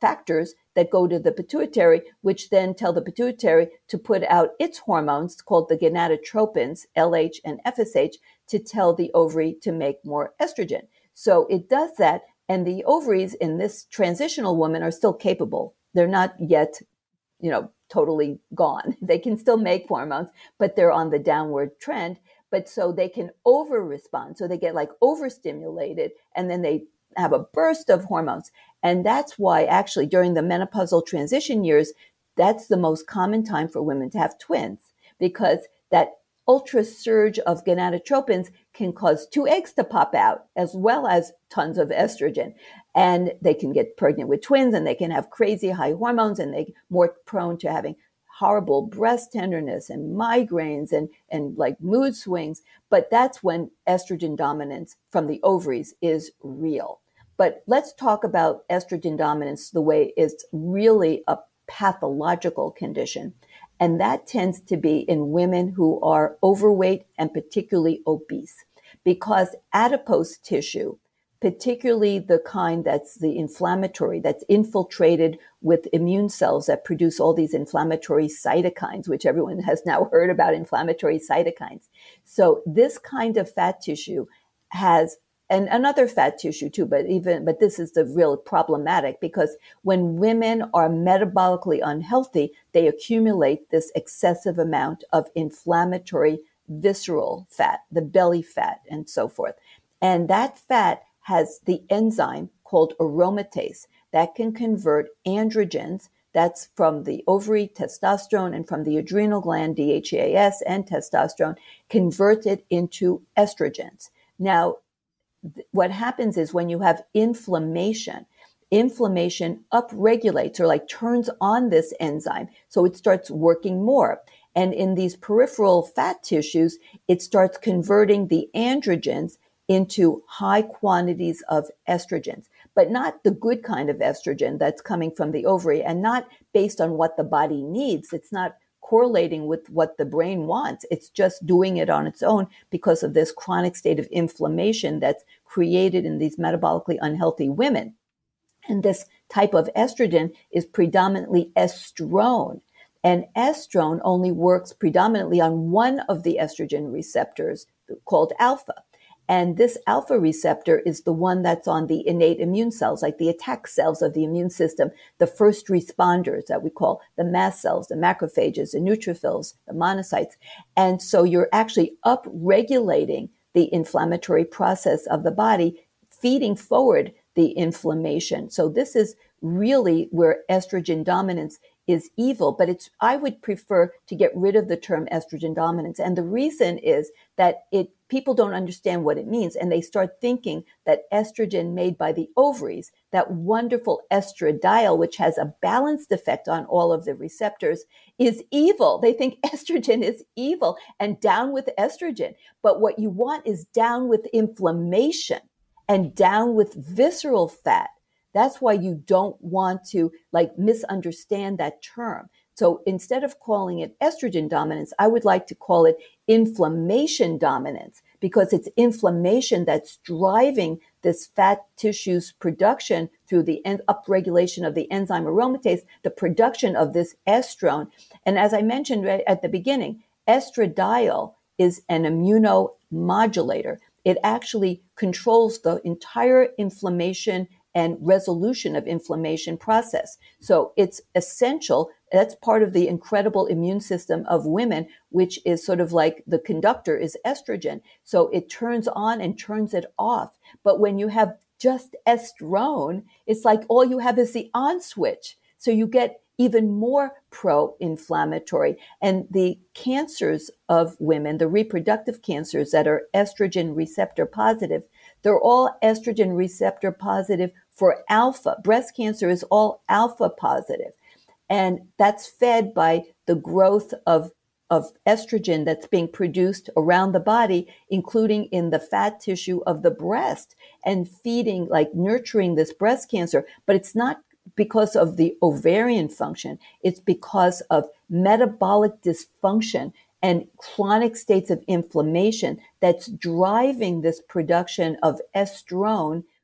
B: factors that go to the pituitary, which then tell the pituitary to put out its hormones called the gonadotropins, L H and F S H, to tell the ovary to make more estrogen. So it does that. And the ovaries in this transitional woman are still capable. They're not yet, you know, totally gone. They can still make hormones, but they're on the downward trend. But so they can over respond. So they get like overstimulated, and then they have a burst of hormones. And that's why actually during the menopausal transition years, that's the most common time for women to have twins, because that ultra surge of gonadotropins can cause two eggs to pop out, as well as tons of estrogen. And they can get pregnant with twins, and they can have crazy high hormones, and they're more prone to having horrible breast tenderness and migraines and, and like mood swings. But that's when estrogen dominance from the ovaries is real. But let's talk about estrogen dominance the way it's really a pathological condition. And that tends to be in women who are overweight and particularly obese, because adipose tissue, particularly the kind that's the inflammatory, that's infiltrated with immune cells that produce all these inflammatory cytokines, which everyone has now heard about, inflammatory cytokines. So this kind of fat tissue has, and another fat tissue too, but even, but this is the real problematic, because when women are metabolically unhealthy, they accumulate this excessive amount of inflammatory visceral fat, the belly fat and so forth. And that fat has the enzyme called aromatase that can convert androgens, that's from the ovary testosterone and from the adrenal gland D H E A S and testosterone, convert it into estrogens. Now, th- what happens is when you have inflammation, inflammation upregulates or like turns on this enzyme, so it starts working more. And in these peripheral fat tissues, it starts converting the androgens into high quantities of estrogens, but not the good kind of estrogen that's coming from the ovary and not based on what the body needs. It's not correlating with what the brain wants. It's just doing it on its own because of this chronic state of inflammation that's created in these metabolically unhealthy women. And this type of estrogen is predominantly estrone. And estrone only works predominantly on one of the estrogen receptors called alpha. And this alpha receptor is the one that's on the innate immune cells, like the attack cells of the immune system, the first responders that we call the mast cells, the macrophages, the neutrophils, the monocytes. And so you're actually upregulating the inflammatory process of the body, feeding forward the inflammation. So this is really where estrogen dominance is evil, but it's, I would prefer to get rid of the term estrogen dominance. And the reason is that it, people don't understand what it means. And they start thinking that estrogen made by the ovaries, that wonderful estradiol, which has a balanced effect on all of the receptors, is evil. They think estrogen is evil and down with estrogen. But what you want is down with inflammation and down with visceral fat. That's why you don't want to like misunderstand that term. So instead of calling it estrogen dominance, I would like to call it inflammation dominance, because it's inflammation that's driving this fat tissue's production through the en- upregulation of the enzyme aromatase, the production of this estrone. And as I mentioned right at the beginning, estradiol is an immunomodulator. It actually controls the entire inflammation and resolution of inflammation process. So it's essential. That's part of the incredible immune system of women, which is sort of like the conductor is estrogen. So it turns on and turns it off. But when you have just estrone, it's like all you have is the on switch. So you get even more pro-inflammatory. And the cancers of women, the reproductive cancers that are estrogen receptor positive, they're all estrogen receptor positive for alpha. Breast cancer is all alpha positive. And that's fed by the growth of, of estrogen that's being produced around the body, including in the fat tissue of the breast, and feeding, like nurturing this breast cancer. But it's not because of the ovarian function. It's because of metabolic dysfunction and chronic states of inflammation that's driving this production of estrone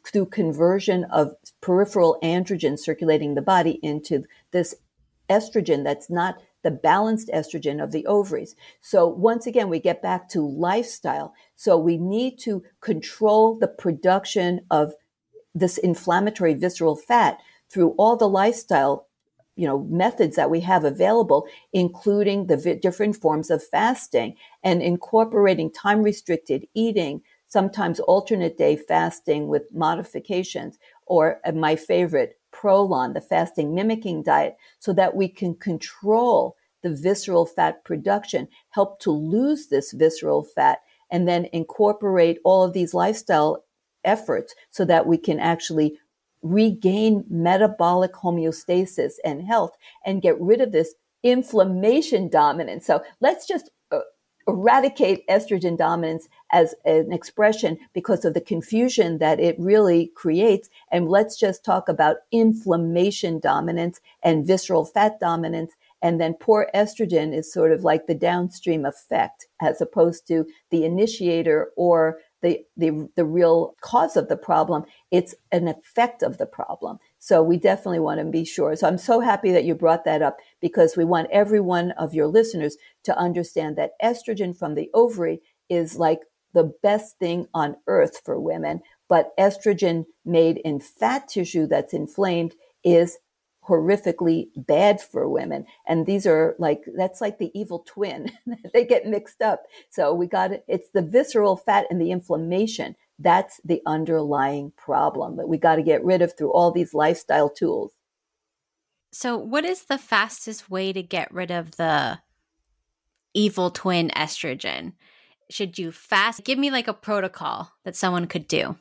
B: through conversion of peripheral androgen circulating the body into this estrogen that's not the balanced estrogen of the ovaries. So once again, we get back to lifestyle. So we need to control the production of this inflammatory visceral fat through all the lifestyle, you know, methods that we have available, including the v- different forms of fasting and incorporating time restricted eating, sometimes alternate day fasting with modifications, or uh, my favorite, Prolon, the fasting mimicking diet, so that we can control the visceral fat production, help to lose this visceral fat, and then incorporate all of these lifestyle efforts so that we can actually regain metabolic homeostasis and health and get rid of this inflammation dominance. So let's just uh, eradicate estrogen dominance as an expression because of the confusion that it really creates. And let's just talk about inflammation dominance and visceral fat dominance. And then poor estrogen is sort of like the downstream effect as opposed to the initiator or the, the, the real cause of the problem. It's an effect of the problem. So we definitely want to be sure. So I'm so happy that you brought that up because we want every one of your listeners to understand that estrogen from the ovary is like the best thing on earth for women. But estrogen made in fat tissue that's inflamed is horrifically bad for women. And these are like, that's like the evil twin. They get mixed up. So we got it. It's the visceral fat and the inflammation. That's the underlying problem that we got to get rid of through all these lifestyle tools.
A: So what is the fastest way to get rid of the evil twin estrogen? Should you fast? Give me like a protocol that someone could do.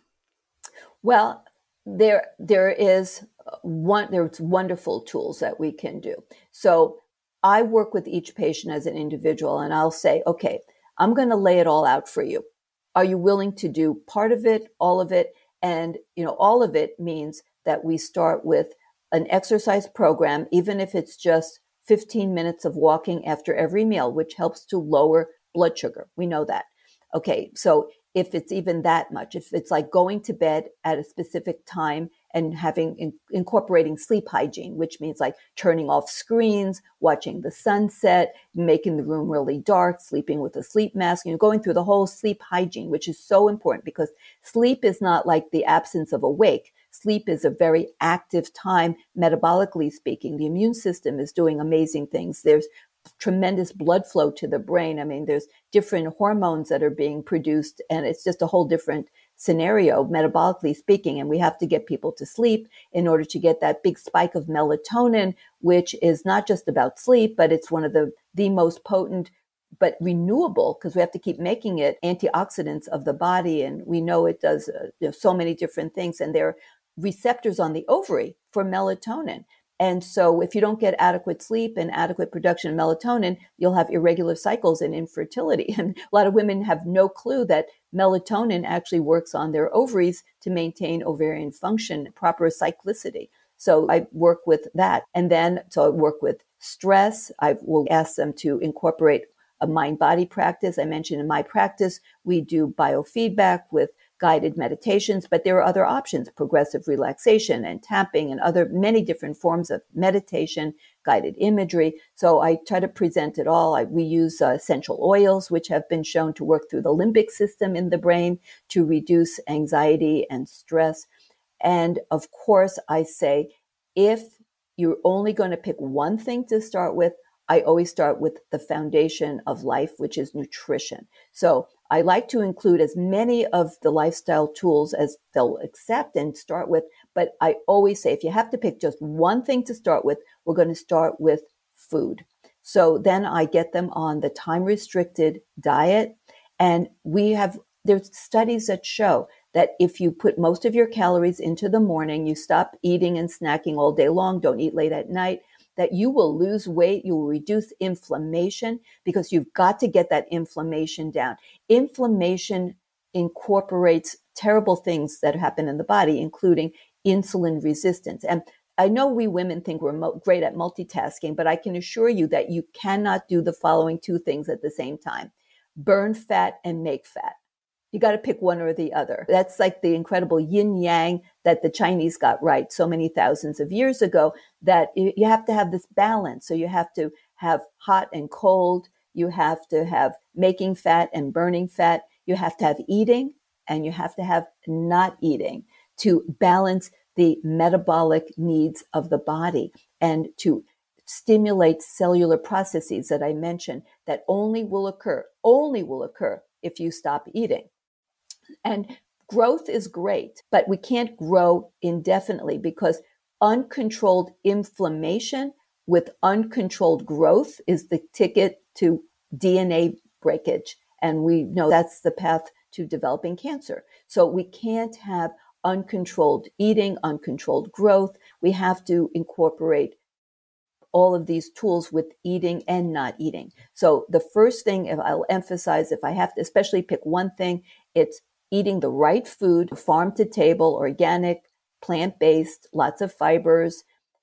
B: Well, there, there is one, there's wonderful tools that we can do. So I work with each patient as an individual and I'll say, okay, I'm going to lay it all out for you. Are you willing to do part of it, all of it? And, you know, all of it means that we start with an exercise program, even if it's just fifteen minutes of walking after every meal, which helps to lower blood sugar. We know that. Okay. So if it's even that much, if it's like going to bed at a specific time and having in, incorporating sleep hygiene, which means like turning off screens, watching the sunset, making the room really dark, sleeping with a sleep mask, you know, going through the whole sleep hygiene, which is so important because sleep is not like the absence of awake. Sleep is a very active time, metabolically speaking. The immune system is doing amazing things. There's tremendous blood flow to the brain. I mean, there's different hormones that are being produced, and it's just a whole different scenario, metabolically speaking. And we have to get people to sleep in order to get that big spike of melatonin, which is not just about sleep, but it's one of the, the most potent but renewable, because we have to keep making it, antioxidants of the body. And we know it does uh, you know, so many different things. And there are receptors on the ovary for melatonin. And so if you don't get adequate sleep and adequate production of melatonin, you'll have irregular cycles and infertility. And a lot of women have no clue that melatonin actually works on their ovaries to maintain ovarian function, proper cyclicity. So I work with that. And then, so I work with stress. I will ask them to incorporate a mind-body practice. I mentioned in my practice, we do biofeedback with guided meditations, but there are other options, progressive relaxation and tapping and other many different forms of meditation, guided imagery. So I try to present it all. I, we use uh, essential oils, which have been shown to work through the limbic system in the brain to reduce anxiety and stress. And of course, I say, if you're only going to pick one thing to start with, I always start with the foundation of life, which is nutrition. So I like to include as many of the lifestyle tools as they'll accept and start with. But I always say, if you have to pick just one thing to start with, we're going to start with food. So then I get them on the time-restricted diet. And we have, there's studies that show that if you put most of your calories into the morning, you stop eating and snacking all day long, don't eat late at night, that you will lose weight, you will reduce inflammation, because you've got to get that inflammation down. Inflammation incorporates terrible things that happen in the body, including insulin resistance. And I know we women think we're mo- great at multitasking, but I can assure you that you cannot do the following two things at the same time: burn fat and make fat. You got to pick one or the other. That's like the incredible yin yang that the Chinese got right so many thousands of years ago, that you have to have this balance. So you have to have hot and cold. You have to have making fat and burning fat. You have to have eating, and you have to have not eating to balance the metabolic needs of the body and to stimulate cellular processes that I mentioned that only will occur, only will occur if you stop eating. And growth is great, but we can't grow indefinitely, because uncontrolled inflammation with uncontrolled growth is the ticket to D N A breakage. And we know that's the path to developing cancer. So we can't have uncontrolled eating, uncontrolled growth. We have to incorporate all of these tools with eating and not eating. So the first thing, if I'll emphasize, if I have to especially pick one thing, it's eating the right food, farm to table, organic, plant-based, lots of fibers,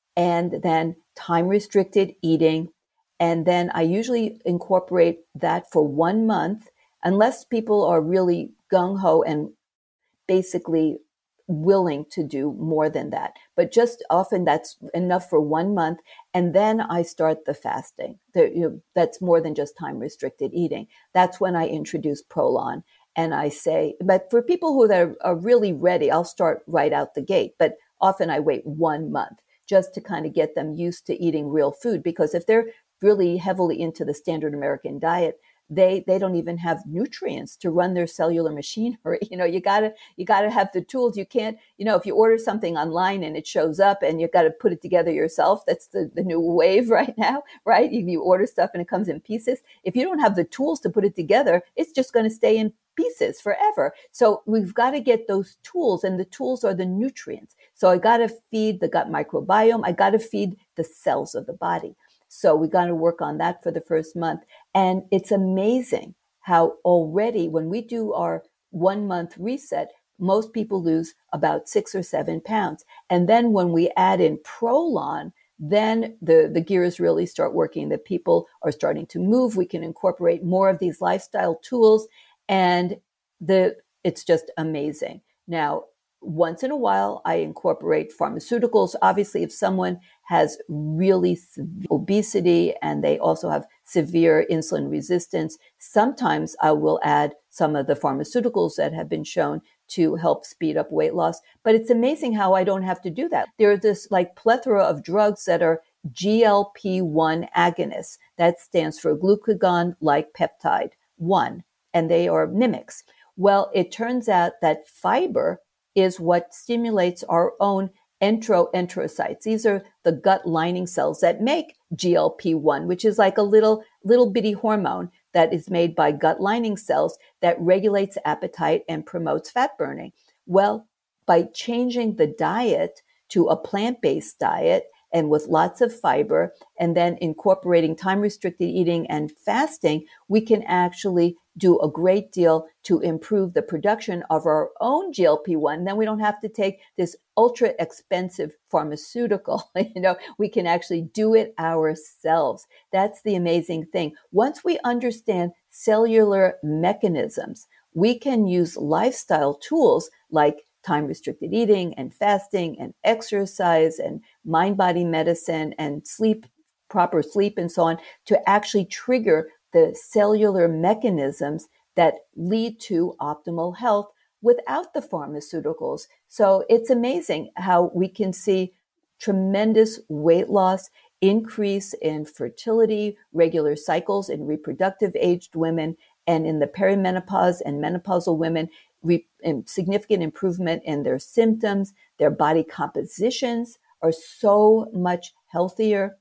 B: and then time restricted eating. And then I usually incorporate that for one month, unless people are really gung-ho and basically willing to do more than that. But just often that's enough for one month. And then I start the fasting. The, you know, that's more than just time restricted eating. That's when I introduce Prolon. And I say, but for people who are, are really ready, I'll start right out the gate. But often I wait one month just to kind of get them used to eating real food. Because if they're really heavily into the standard American diet, they they don't even have nutrients to run their cellular machinery. You know, you gotta you gotta have the tools. You can't, you know, if you order something online and it shows up and you got to put it together yourself, that's the, the new wave right now, right? You, you order stuff and it comes in pieces. If you don't have the tools to put it together, it's just going to stay in pieces forever. So we've got to get those tools, and the tools are the nutrients. So I got to feed the gut microbiome. I got to feed the cells of the body. So we got to work on that for the first month. And it's amazing how already when we do our one month reset, most people lose about six or seven pounds. And then when we add in Prolon, then the, the gears really start working. The people are starting to move. We can incorporate more of these lifestyle tools, and the it's just amazing. Now, once in a while, I incorporate pharmaceuticals. Obviously, if someone has really severe obesity and they also have severe insulin resistance, sometimes I will add some of the pharmaceuticals that have been shown to help speed up weight loss. But it's amazing how I don't have to do that. There's this like plethora of drugs that are G L P one agonists. That stands for glucagon-like peptide one, and they are mimics. Well, it turns out that fiber is what stimulates our own enteroenterocytes. These are the gut lining cells that make G L P one, which is like a little, little bitty hormone that is made by gut lining cells that regulates appetite and promotes fat burning. Well, by changing the diet to a plant-based diet and with lots of fiber, and then incorporating time-restricted eating and fasting, we can actually do a great deal to improve the production of our own G L P one. Then we don't have to take this ultra expensive pharmaceutical. You know, we can actually do it ourselves. That's the amazing thing. Once we understand cellular mechanisms, we can use lifestyle tools like time-restricted eating and fasting and exercise and mind-body medicine and sleep, proper sleep and so on, to actually trigger the cellular mechanisms that lead to optimal health without the pharmaceuticals. So it's amazing how we can see tremendous weight loss, increase in fertility, regular cycles in reproductive aged women, and in the perimenopause and menopausal women, re- significant improvement in their symptoms. Their body compositions are so much healthier.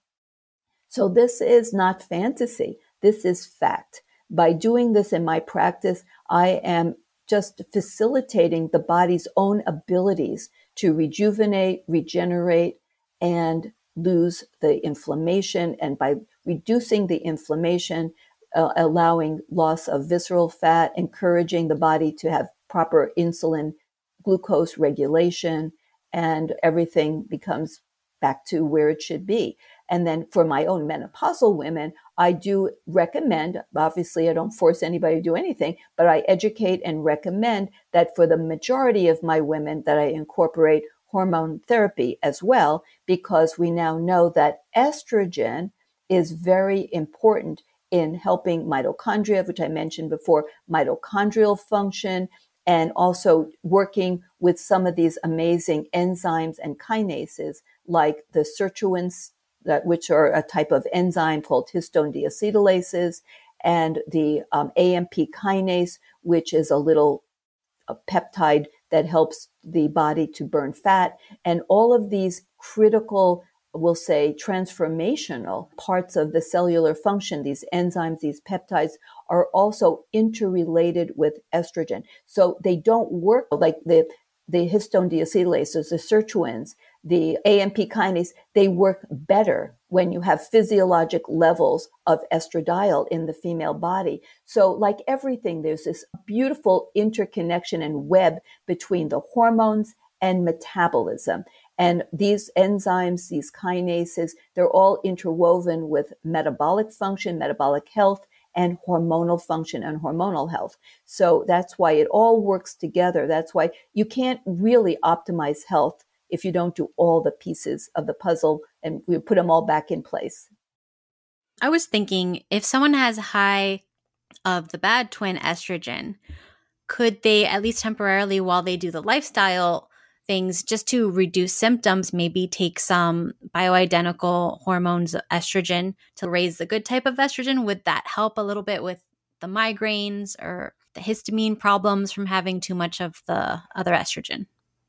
B: So this is not fantasy. This is fact. By doing this in my practice, I am just facilitating the body's own abilities to rejuvenate, regenerate, and lose the inflammation. And by reducing the inflammation, uh, allowing loss of visceral fat, encouraging the body to have proper insulin, glucose regulation, and everything becomes back to where it should be. And then for my own menopausal women, I do recommend, obviously I don't force anybody to do anything, but I educate and recommend that for the majority of my women that I incorporate hormone therapy as well, because we now know that estrogen is very important in helping mitochondria, which I mentioned before, mitochondrial function, and also working with some of these amazing enzymes and kinases like the sirtuins, that, which are a type of enzyme called histone deacetylases, and the um, A M P kinase, which is a little a peptide that helps the body to burn fat. And all of these critical, we'll say, transformational parts of the cellular function, these enzymes, these peptides, are also interrelated with estrogen. So they don't work like the, the histone deacetylases, the sirtuins, the A M P kinase, they work better when you have physiologic levels of estradiol in the female body. So like everything, there's this beautiful interconnection and web between the hormones and metabolism. And these enzymes, these kinases, they're all interwoven with metabolic function, metabolic health, and hormonal function and hormonal health. So that's why it all works together. That's why you can't really optimize health if you don't do all the pieces of the puzzle and we put them all back in place.
A: I was thinking, if someone has high of the bad twin estrogen, could they, at least temporarily while they do the lifestyle things, just to reduce symptoms, maybe take some bioidentical hormones, estrogen, to raise the good type of estrogen? Would that help a little bit with the migraines or the histamine problems from having too much of the other estrogen?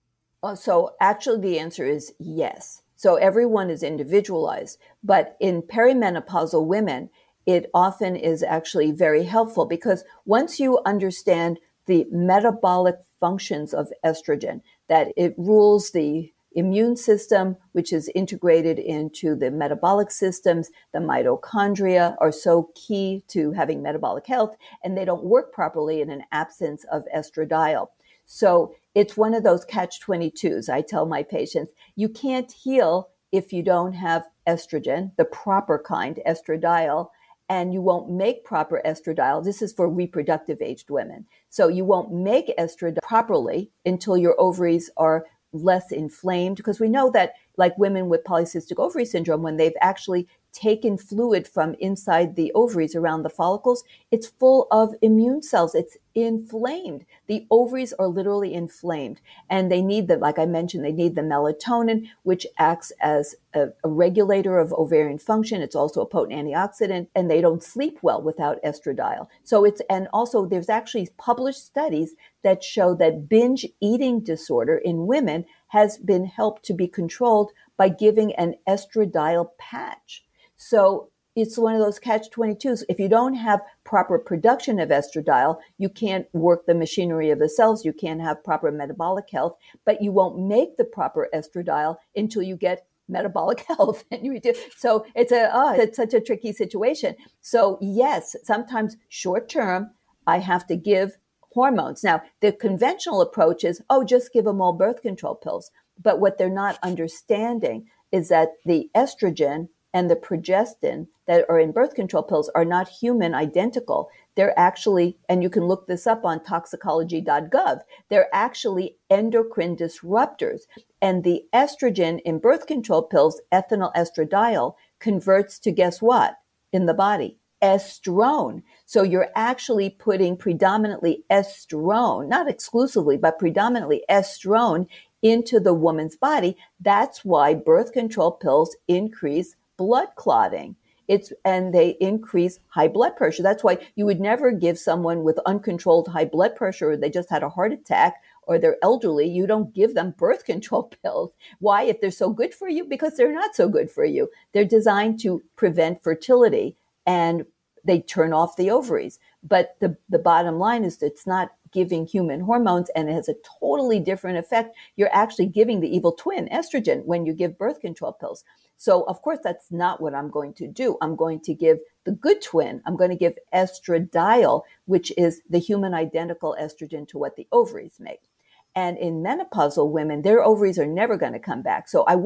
B: So actually the answer is yes. So everyone is individualized, but in perimenopausal women, it often is actually very helpful because once you understand the metabolic functions of estrogen, that it rules the immune system, which is integrated into the metabolic systems, the mitochondria are so key to having metabolic health, and they don't work properly in an absence of estradiol. So it's one of those catch twenty-twos. I tell my patients, you can't heal if you don't have estrogen, the proper kind, estradiol, and you won't make proper estradiol. This is for reproductive aged women. So you won't make estradiol properly until your ovaries are less inflamed, because we know that like women with polycystic ovary syndrome, when they've actually taken fluid from inside the ovaries around the follicles, it's full of immune cells. It's inflamed. The ovaries are literally inflamed, and they need the, like I mentioned, they need the melatonin, which acts as a, a regulator of ovarian function. It's also a potent antioxidant, and they don't sleep well without estradiol. So it's, and also there's actually published studies that show that binge eating disorder in women has been helped to be controlled by giving an estradiol patch. So it's one of those catch twenty-twos. If you don't have proper production of estradiol, you can't work the machinery of the cells. You can't have proper metabolic health, but you won't make the proper estradiol until you get metabolic health. And you do. So it's a, oh, it's such a tricky situation. So yes, sometimes short term, I have to give hormones. Now, the conventional approach is, oh, just give them all birth control pills. But what they're not understanding is that the estrogen and the progestin that are in birth control pills are not human identical. They're actually, and you can look this up on toxicology dot gov, they're actually endocrine disruptors. And the estrogen in birth control pills, ethinyl estradiol, converts to guess what in the body? Estrone. So you're actually putting predominantly estrone, not exclusively, but predominantly estrone into the woman's body. That's why birth control pills increase blood clotting. It's, and they increase high blood pressure. That's why you would never give someone with uncontrolled high blood pressure, or they just had a heart attack, or they're elderly, you don't give them birth control pills. Why? If they're so good for you? Because they're not so good for you. They're designed to prevent fertility, and they turn off the ovaries. But the, the bottom line is that it's not giving human hormones, and it has a totally different effect. You're actually giving the evil twin, estrogen, when you give birth control pills. So of course, that's not what I'm going to do. I'm going to give the good twin. I'm going to give estradiol, which is the human identical estrogen to what the ovaries make. And in menopausal women, their ovaries are never going to come back. So I want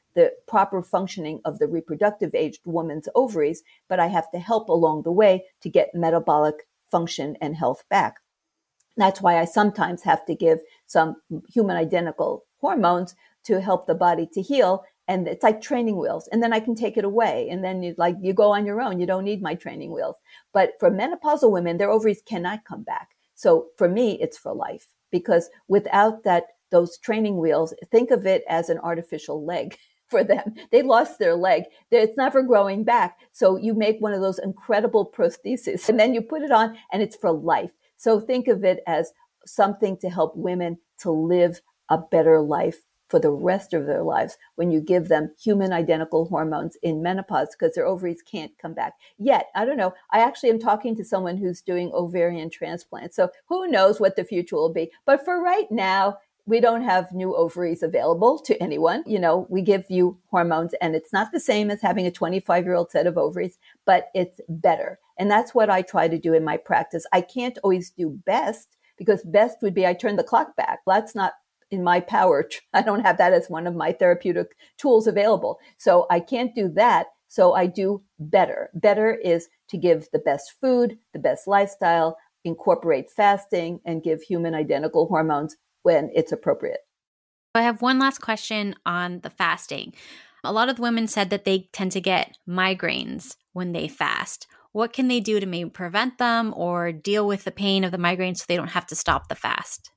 B: the proper functioning of the reproductive aged woman's ovaries, but I have to help along the way to get metabolic function and health back. That's why I sometimes have to give some human identical hormones to help the body to heal. And it's like training wheels. And then I can take it away. And then you like, you go on your own. You don't need my training wheels. But for menopausal women, their ovaries cannot come back. So for me, it's for life, because without that, those training wheels, think of it as an artificial leg for them. They lost their leg. It's never growing back. So you make one of those incredible prostheses and then you put it on and it's for life. So think of it as something to help women to live a better life for the rest of their lives when you give them human identical hormones in menopause, because their ovaries can't come back yet. I don't know. I actually am talking to someone who's doing ovarian transplant. So who knows what the future will be. But for right now, we don't have new ovaries available to anyone. You know, we give you hormones and it's not the same as having a twenty-five year old set of ovaries, but it's better. And that's what I try to do in my practice. I can't always do best, because best would be I turn the clock back. That's not in my power. I don't have that as one of my therapeutic tools available. So I can't do that. So I do better. Better is to give the best food, the best lifestyle, incorporate fasting, and give human identical hormones when it's appropriate.
A: I have one last question on the fasting. A lot of women said that they tend to get migraines when they fast. What can they do to maybe prevent them or deal with the pain of the migraines so they don't have to stop the fast?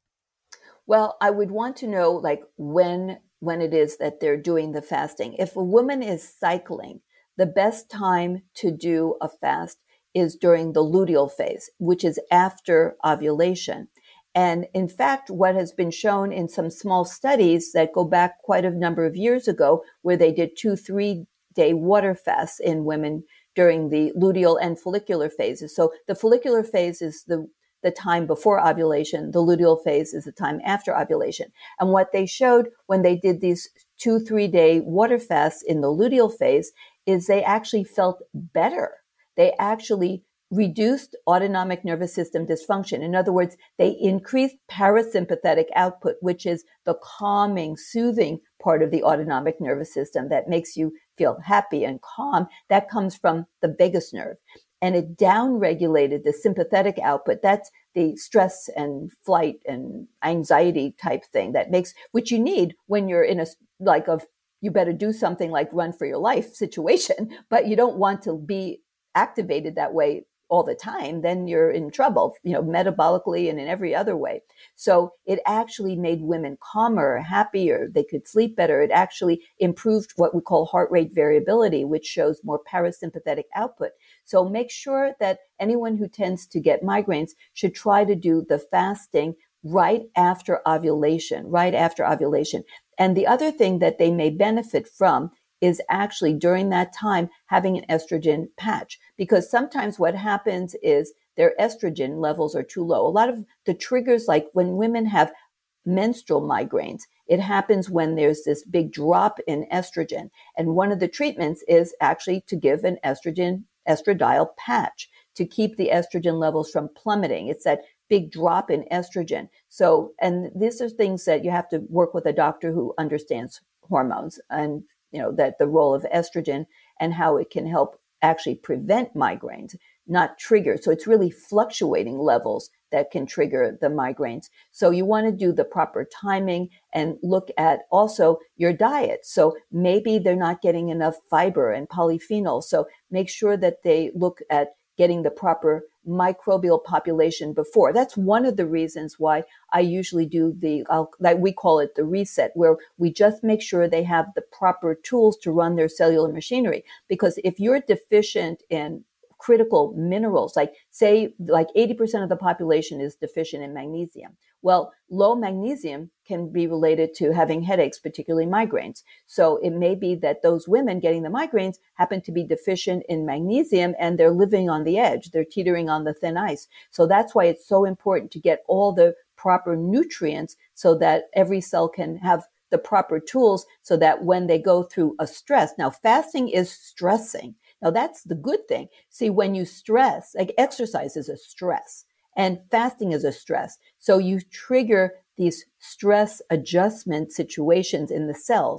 B: Well, I would want to know like when when it is that they're doing the fasting. If a woman is cycling, the best time to do a fast is during the luteal phase, which is after ovulation. And in fact, what has been shown in some small studies that go back quite a number of years ago, where they did two, three day water fasts in women during the luteal and follicular phases. So the follicular phase is the, the time before ovulation. The luteal phase is the time after ovulation. And what they showed when they did these two, three day water fasts in the luteal phase is they actually felt better. They actually reduced autonomic nervous system dysfunction. In other words, they increased parasympathetic output, which is the calming, soothing part of the autonomic nervous system that makes you feel happy and calm. That comes from the vagus nerve. And it downregulated the sympathetic output. That's the stress and flight and anxiety type thing that makes, which you need when you're in a, like a, you better do something like run for your life situation, but you don't want to be activated that way all the time, then you're in trouble, you know, metabolically and in every other way. So it actually made women calmer, happier. They could sleep better. It actually improved what we call heart rate variability, which shows more parasympathetic output. So make sure that anyone who tends to get migraines should try to do the fasting right after ovulation, right after ovulation. And the other thing that they may benefit from is actually during that time having an estrogen patch, because sometimes what happens is their estrogen levels are too low. A lot of the triggers, like when women have menstrual migraines, it happens when there's this big drop in estrogen. And one of the treatments is actually to give an estrogen estradiol patch to keep the estrogen levels from plummeting. It's that big drop in estrogen. So, and these are things that you have to work with a doctor who understands hormones and you know, that the role of estrogen and how it can help actually prevent migraines, not trigger. So it's really fluctuating levels that can trigger the migraines. So you want to do the proper timing and look at also your diet. So maybe they're not getting enough fiber and polyphenols. So make sure that they look at getting the proper microbial population before. That's one of the reasons why I usually do the, I'll, like we call it the reset, where we just make sure they have the proper tools to run their cellular machinery. Because if you're deficient in critical minerals, like say like eighty percent of the population is deficient in magnesium. Well, low magnesium can be related to having headaches, particularly migraines. So it may be that those women getting the migraines happen to be deficient in magnesium and they're living on the edge. They're teetering on the thin ice. So that's why it's so important to get all the proper nutrients so that every cell can have the proper tools so that when they go through a stress. Now, fasting is stressing. Now, that's the good thing. See, when you stress, like exercise is a stress and fasting is a stress. So you trigger these stress adjustment situations in the cells.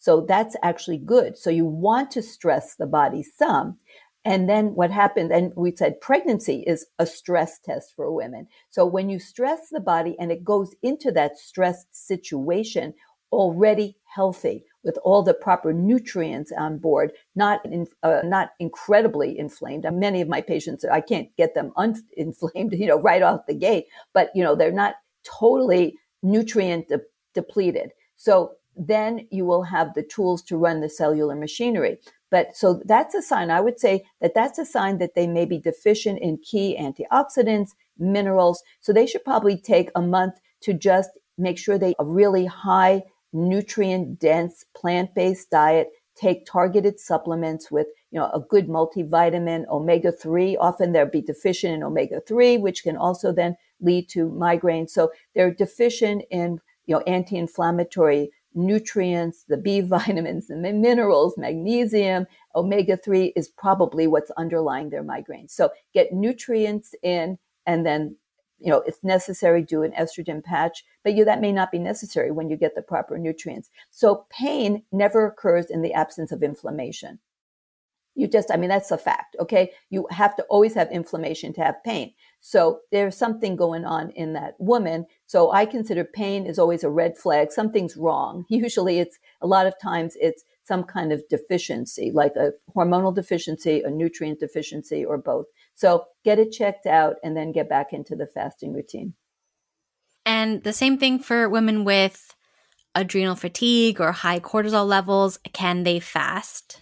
B: So that's actually good. So you want to stress the body some. And then what happened, and we said pregnancy is a stress test for women. So when you stress the body and it goes into that stressed situation already healthy with all the proper nutrients on board, not in, uh, not incredibly inflamed. Many of my patients, I can't get them uninflamed, you know, right off the gate, but you know, they're not totally nutrient de- depleted. So then you will have the tools to run the cellular machinery. But so that's a sign. I would say that that's a sign that they may be deficient in key antioxidants, minerals. So they should probably take a month to just make sure they have a really high nutrient dense plant-based diet, take targeted supplements with, you know, a good multivitamin, omega three. Often they'll be deficient in omega three, which can also then lead to migraine. So they're deficient in, you know, anti-inflammatory nutrients, the B vitamins, the minerals, magnesium, omega three is probably what's underlying their migraines. So get nutrients in, and then, you know, if necessary, do an estrogen patch, but you, that may not be necessary when you get the proper nutrients. So pain never occurs in the absence of inflammation. You just, I mean, that's a fact, okay? You have to always have inflammation to have pain. So there's something going on in that woman. So I consider pain is always a red flag. Something's wrong. Usually it's, a lot of times it's some kind of deficiency, like a hormonal deficiency, a nutrient deficiency, or both. So get it checked out and then get back into the fasting routine.
A: And the same thing for women with adrenal fatigue or high cortisol levels. Can they fast?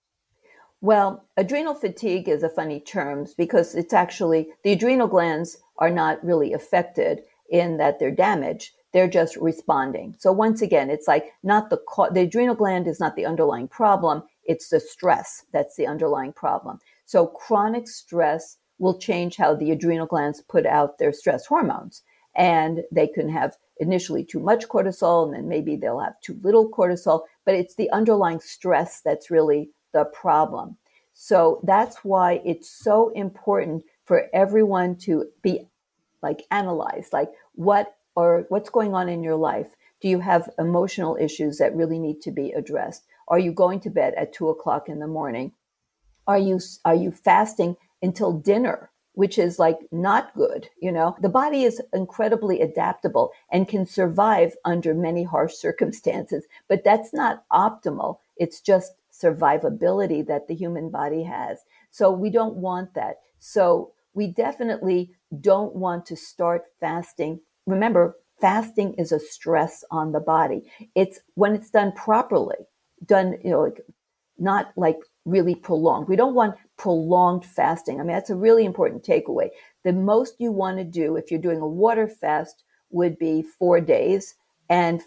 B: Well, adrenal fatigue is a funny term because it's actually, the adrenal glands are not really affected in that they're damaged. They're just responding. So once again, it's like not the, the adrenal gland is not the underlying problem. It's the stress that's the underlying problem. So chronic stress will change how the adrenal glands put out their stress hormones. And they can have initially too much cortisol, and then maybe they'll have too little cortisol, but it's the underlying stress that's really the problem. So that's why it's so important for everyone to be like analyzed, like what or what's going on in your life. Do you have emotional issues that really need to be addressed? Are you going to bed at two o'clock in the morning? Are you, are you fasting until dinner, which is like not good? You know, the body is incredibly adaptable and can survive under many harsh circumstances, but that's not optimal. It's just survivability that the human body has. So we don't want that. So we definitely don't want to start fasting. Remember, fasting is a stress on the body. It's when it's done properly, done, you know, like, not like really prolonged. We don't want prolonged fasting. I mean, that's a really important takeaway. The most you want to do if you're doing a water fast would be four days, and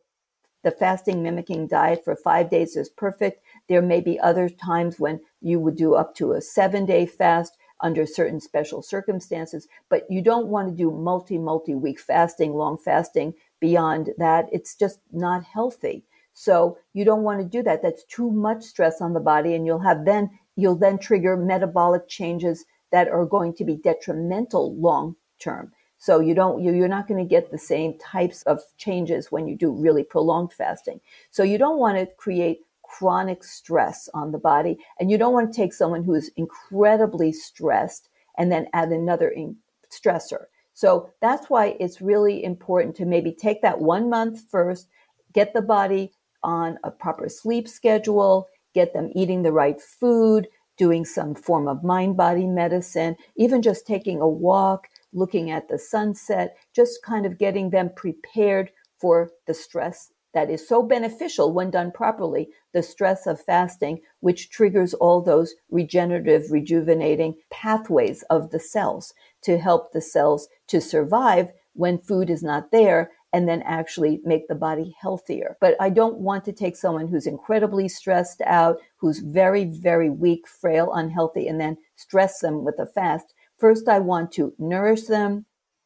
B: the fasting mimicking diet for five days is perfect. There may be other times when you would do up to a seven day fast under certain special circumstances, but you don't want to do multi, multi week fasting, long fasting beyond that. It's just not healthy. So you don't want to do that. That's too much stress on the body, and you'll have then, you'll then trigger metabolic changes that are going to be detrimental long term. So you don't, you're not going to get the same types of changes when you do really prolonged fasting. So you don't want to create chronic stress on the body, and you don't want to take someone who is incredibly stressed and then add another stressor. So that's why it's really important to maybe take that one month first, get the body on a proper sleep schedule, get them eating the right food, doing some form of mind-body medicine, even just taking a walk, looking at the sunset, just kind of getting them prepared for the stress that is so beneficial when done properly, the stress of fasting, which triggers all those regenerative, rejuvenating pathways of the cells to help the cells to survive when food is not there, and then actually make the body healthier. But I don't want to take someone who's incredibly stressed out, who's very, very weak, frail, unhealthy, and then stress them with a fast. First, I want to nourish them,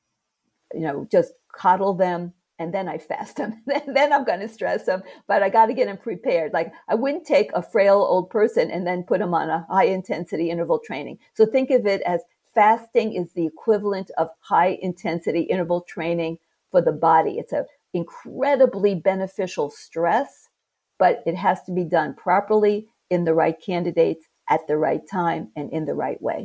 B: you know, just coddle them, and then I fast them. Then I'm going to stress them, but I got to get them prepared. Like I wouldn't take a frail old person and then put them on a high intensity interval training. So think of it as fasting is the equivalent of high intensity interval training for the body. It's an incredibly beneficial stress, but it has to be done properly in the right candidates at the right time and in the right way.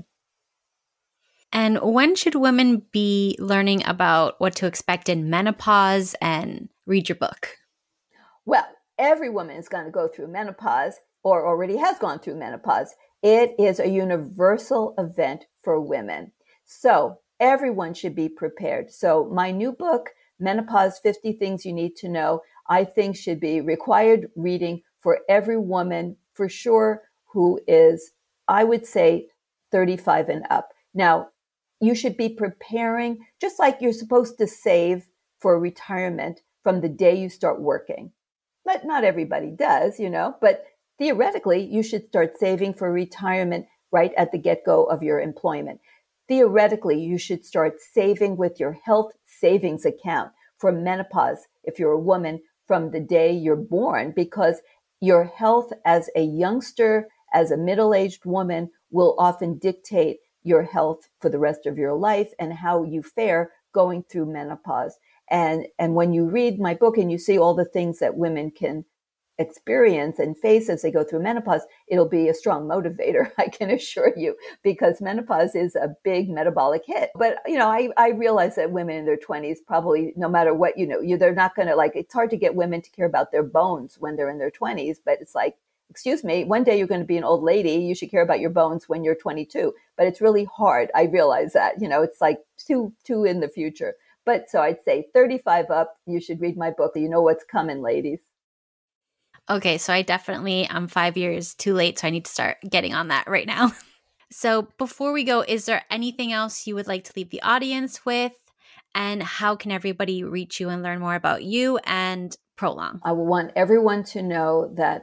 A: And when should women be learning about what to expect in menopause and read your book?
B: Well, every woman is going to go through menopause or already has gone through menopause. It is a universal event for women. So everyone should be prepared. So my new book, Menopause, fifty Things You Need to Know, I think should be required reading for every woman for sure who is, I would say, thirty-five and up. Now, you should be preparing just like you're supposed to save for retirement from the day you start working. But not everybody does, you know, but theoretically, you should start saving for retirement right at the get-go of your employment. Theoretically, you should start saving with your health savings account for menopause, if you're a woman, from the day you're born, because your health as a youngster, as a middle-aged woman, will often dictate your health for the rest of your life and how you fare going through menopause. And, and when you read my book and you see all the things that women can experience and face as they go through menopause, it'll be a strong motivator, I can assure you, because menopause is a big metabolic hit. But, you know, I, I realize that women in their twenties, probably no matter what, you know, you, they're not going to like, it's hard to get women to care about their bones when they're in their twenties, but it's like, excuse me, one day you're going to be an old lady. You should care about your bones when you're twenty-two, but it's really hard. I realize that, you know, it's like too, too in the future. But so I'd say thirty-five up, you should read my book. You know what's coming, ladies.
A: Okay, so I definitely am five years too late, so I need to start getting on that right now. So before we go, is there anything else you would like to leave the audience with? And how can everybody reach you and learn more about you and Prolong?
B: I want everyone to know that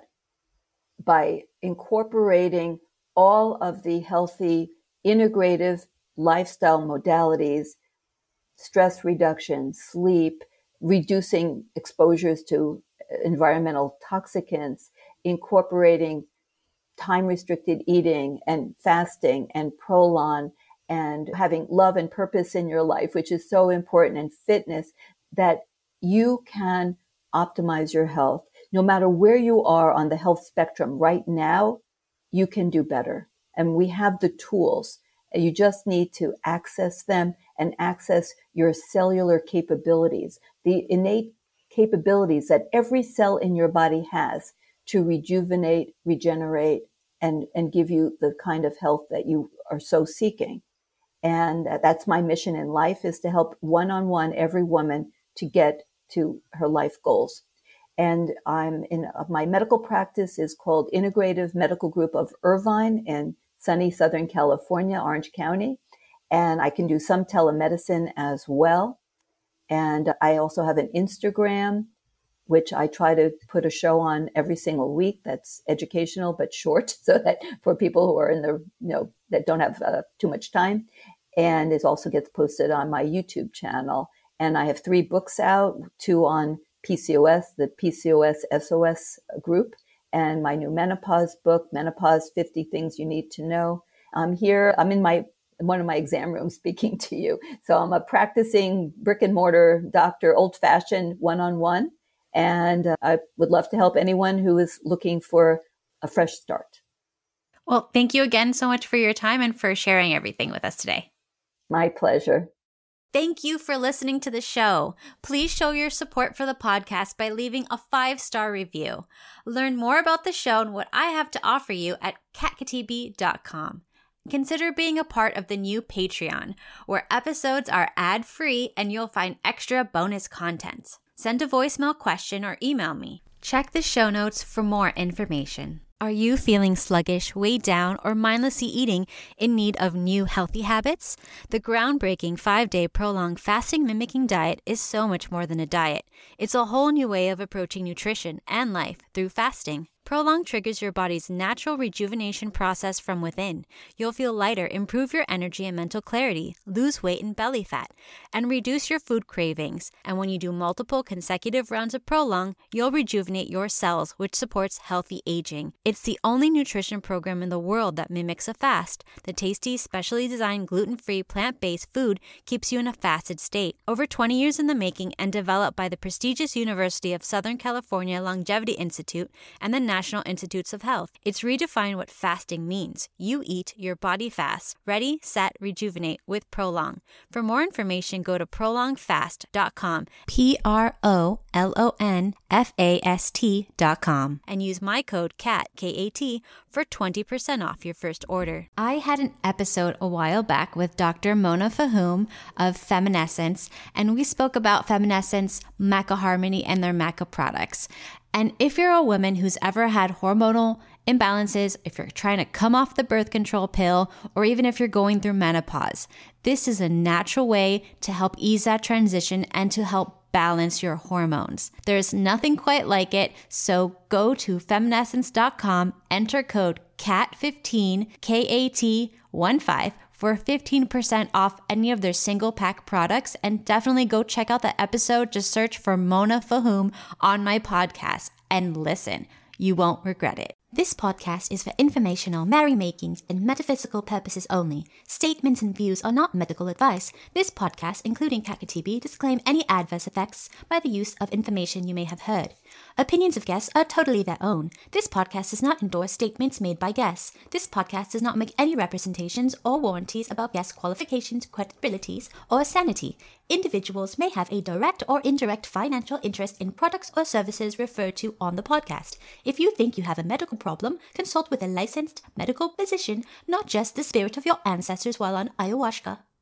B: by incorporating all of the healthy, integrative lifestyle modalities, stress reduction, sleep, reducing exposures to environmental toxicants, incorporating time-restricted eating and fasting and Prolong, and having love and purpose in your life, which is so important, and fitness, that you can optimize your health. No matter where you are on the health spectrum right now, you can do better. And we have the tools. You just need to access them and access your cellular capabilities, the innate capabilities that every cell in your body has to rejuvenate, regenerate, and, and give you the kind of health that you are so seeking. And that's my mission in life, is to help one-on-one every woman to get to her life goals. And I'm in my medical practice is called Integrative Medical Group of Irvine in sunny Southern California, Orange County. And I can do some telemedicine as well. And I also have an Instagram, which I try to put a show on every single week that's educational but short, so that for people who are in the, you know, that don't have uh, too much time. And it also gets posted on my YouTube channel. And I have three books out, two on P C O S, the P C O S S O S group, and my new menopause book, Menopause, fifty Things You Need to Know. I'm here, I'm in my one of my exam rooms speaking to you. So I'm a practicing brick and mortar doctor, old fashioned one-on-one. And uh, I would love to help anyone who is looking for a fresh start.
A: Well, thank you again so much for your time and for sharing everything with us today.
B: My pleasure.
A: Thank you for listening to the show. Please show your support for the podcast by leaving a five-star review. Learn more about the show and what I have to offer you at kat katibi dot com. Consider being a part of the new Patreon, where episodes are ad-free and you'll find extra bonus content. Send a voicemail question or email me. Check the show notes for more information. Are you feeling sluggish, weighed down, or mindlessly eating in need of new healthy habits? The groundbreaking five-day Prolong fasting mimicking diet is so much more than a diet. It's a whole new way of approaching nutrition and life through fasting. Prolong triggers your body's natural rejuvenation process from within. You'll feel lighter, improve your energy and mental clarity, lose weight and belly fat, and reduce your food cravings. And when you do multiple consecutive rounds of Prolong, you'll rejuvenate your cells, which supports healthy aging. It's the only nutrition program in the world that mimics a fast. The tasty, specially designed gluten-free, plant-based food keeps you in a fasted state. Over twenty years in the making and developed by the prestigious University of Southern California Longevity Institute and the National Institutes of Health. It's redefined what fasting means. You eat, your body fasts. Ready, set, rejuvenate with Prolong. For more information, go to prolong fast dot com, P R O L O N F A S T dot com, and use my code C A T, K A T, for twenty percent off your first order. I had an episode a while back with Doctor Mona Fahum of Feminescence, and we spoke about Feminescence, Maca Harmony, and their Maca products. And if you're a woman who's ever had hormonal imbalances, if you're trying to come off the birth control pill, or even if you're going through menopause, this is a natural way to help ease that transition and to help balance your hormones. There's nothing quite like it, so go to feminescence dot com, enter code C A T fifteen, K A T fifteen, for fifteen percent off any of their single pack products, and definitely go check out the episode. Just search for Mona Fahum on my podcast and listen. You won't regret it.
C: This podcast is for informational, merrymakings, and metaphysical purposes only. Statements and views are not medical advice. This podcast, including Kakatibi, disclaim any adverse effects by the use of information you may have heard. Opinions of guests are totally their own. This podcast does not endorse statements made by guests. This podcast does not make any representations or warranties about guests' qualifications, credibilities, or sanity. Individuals may have a direct or indirect financial interest in products or services referred to on the podcast. If you think you have a medical problem, consult with a licensed medical physician, not just the spirit of your ancestors while on ayahuasca.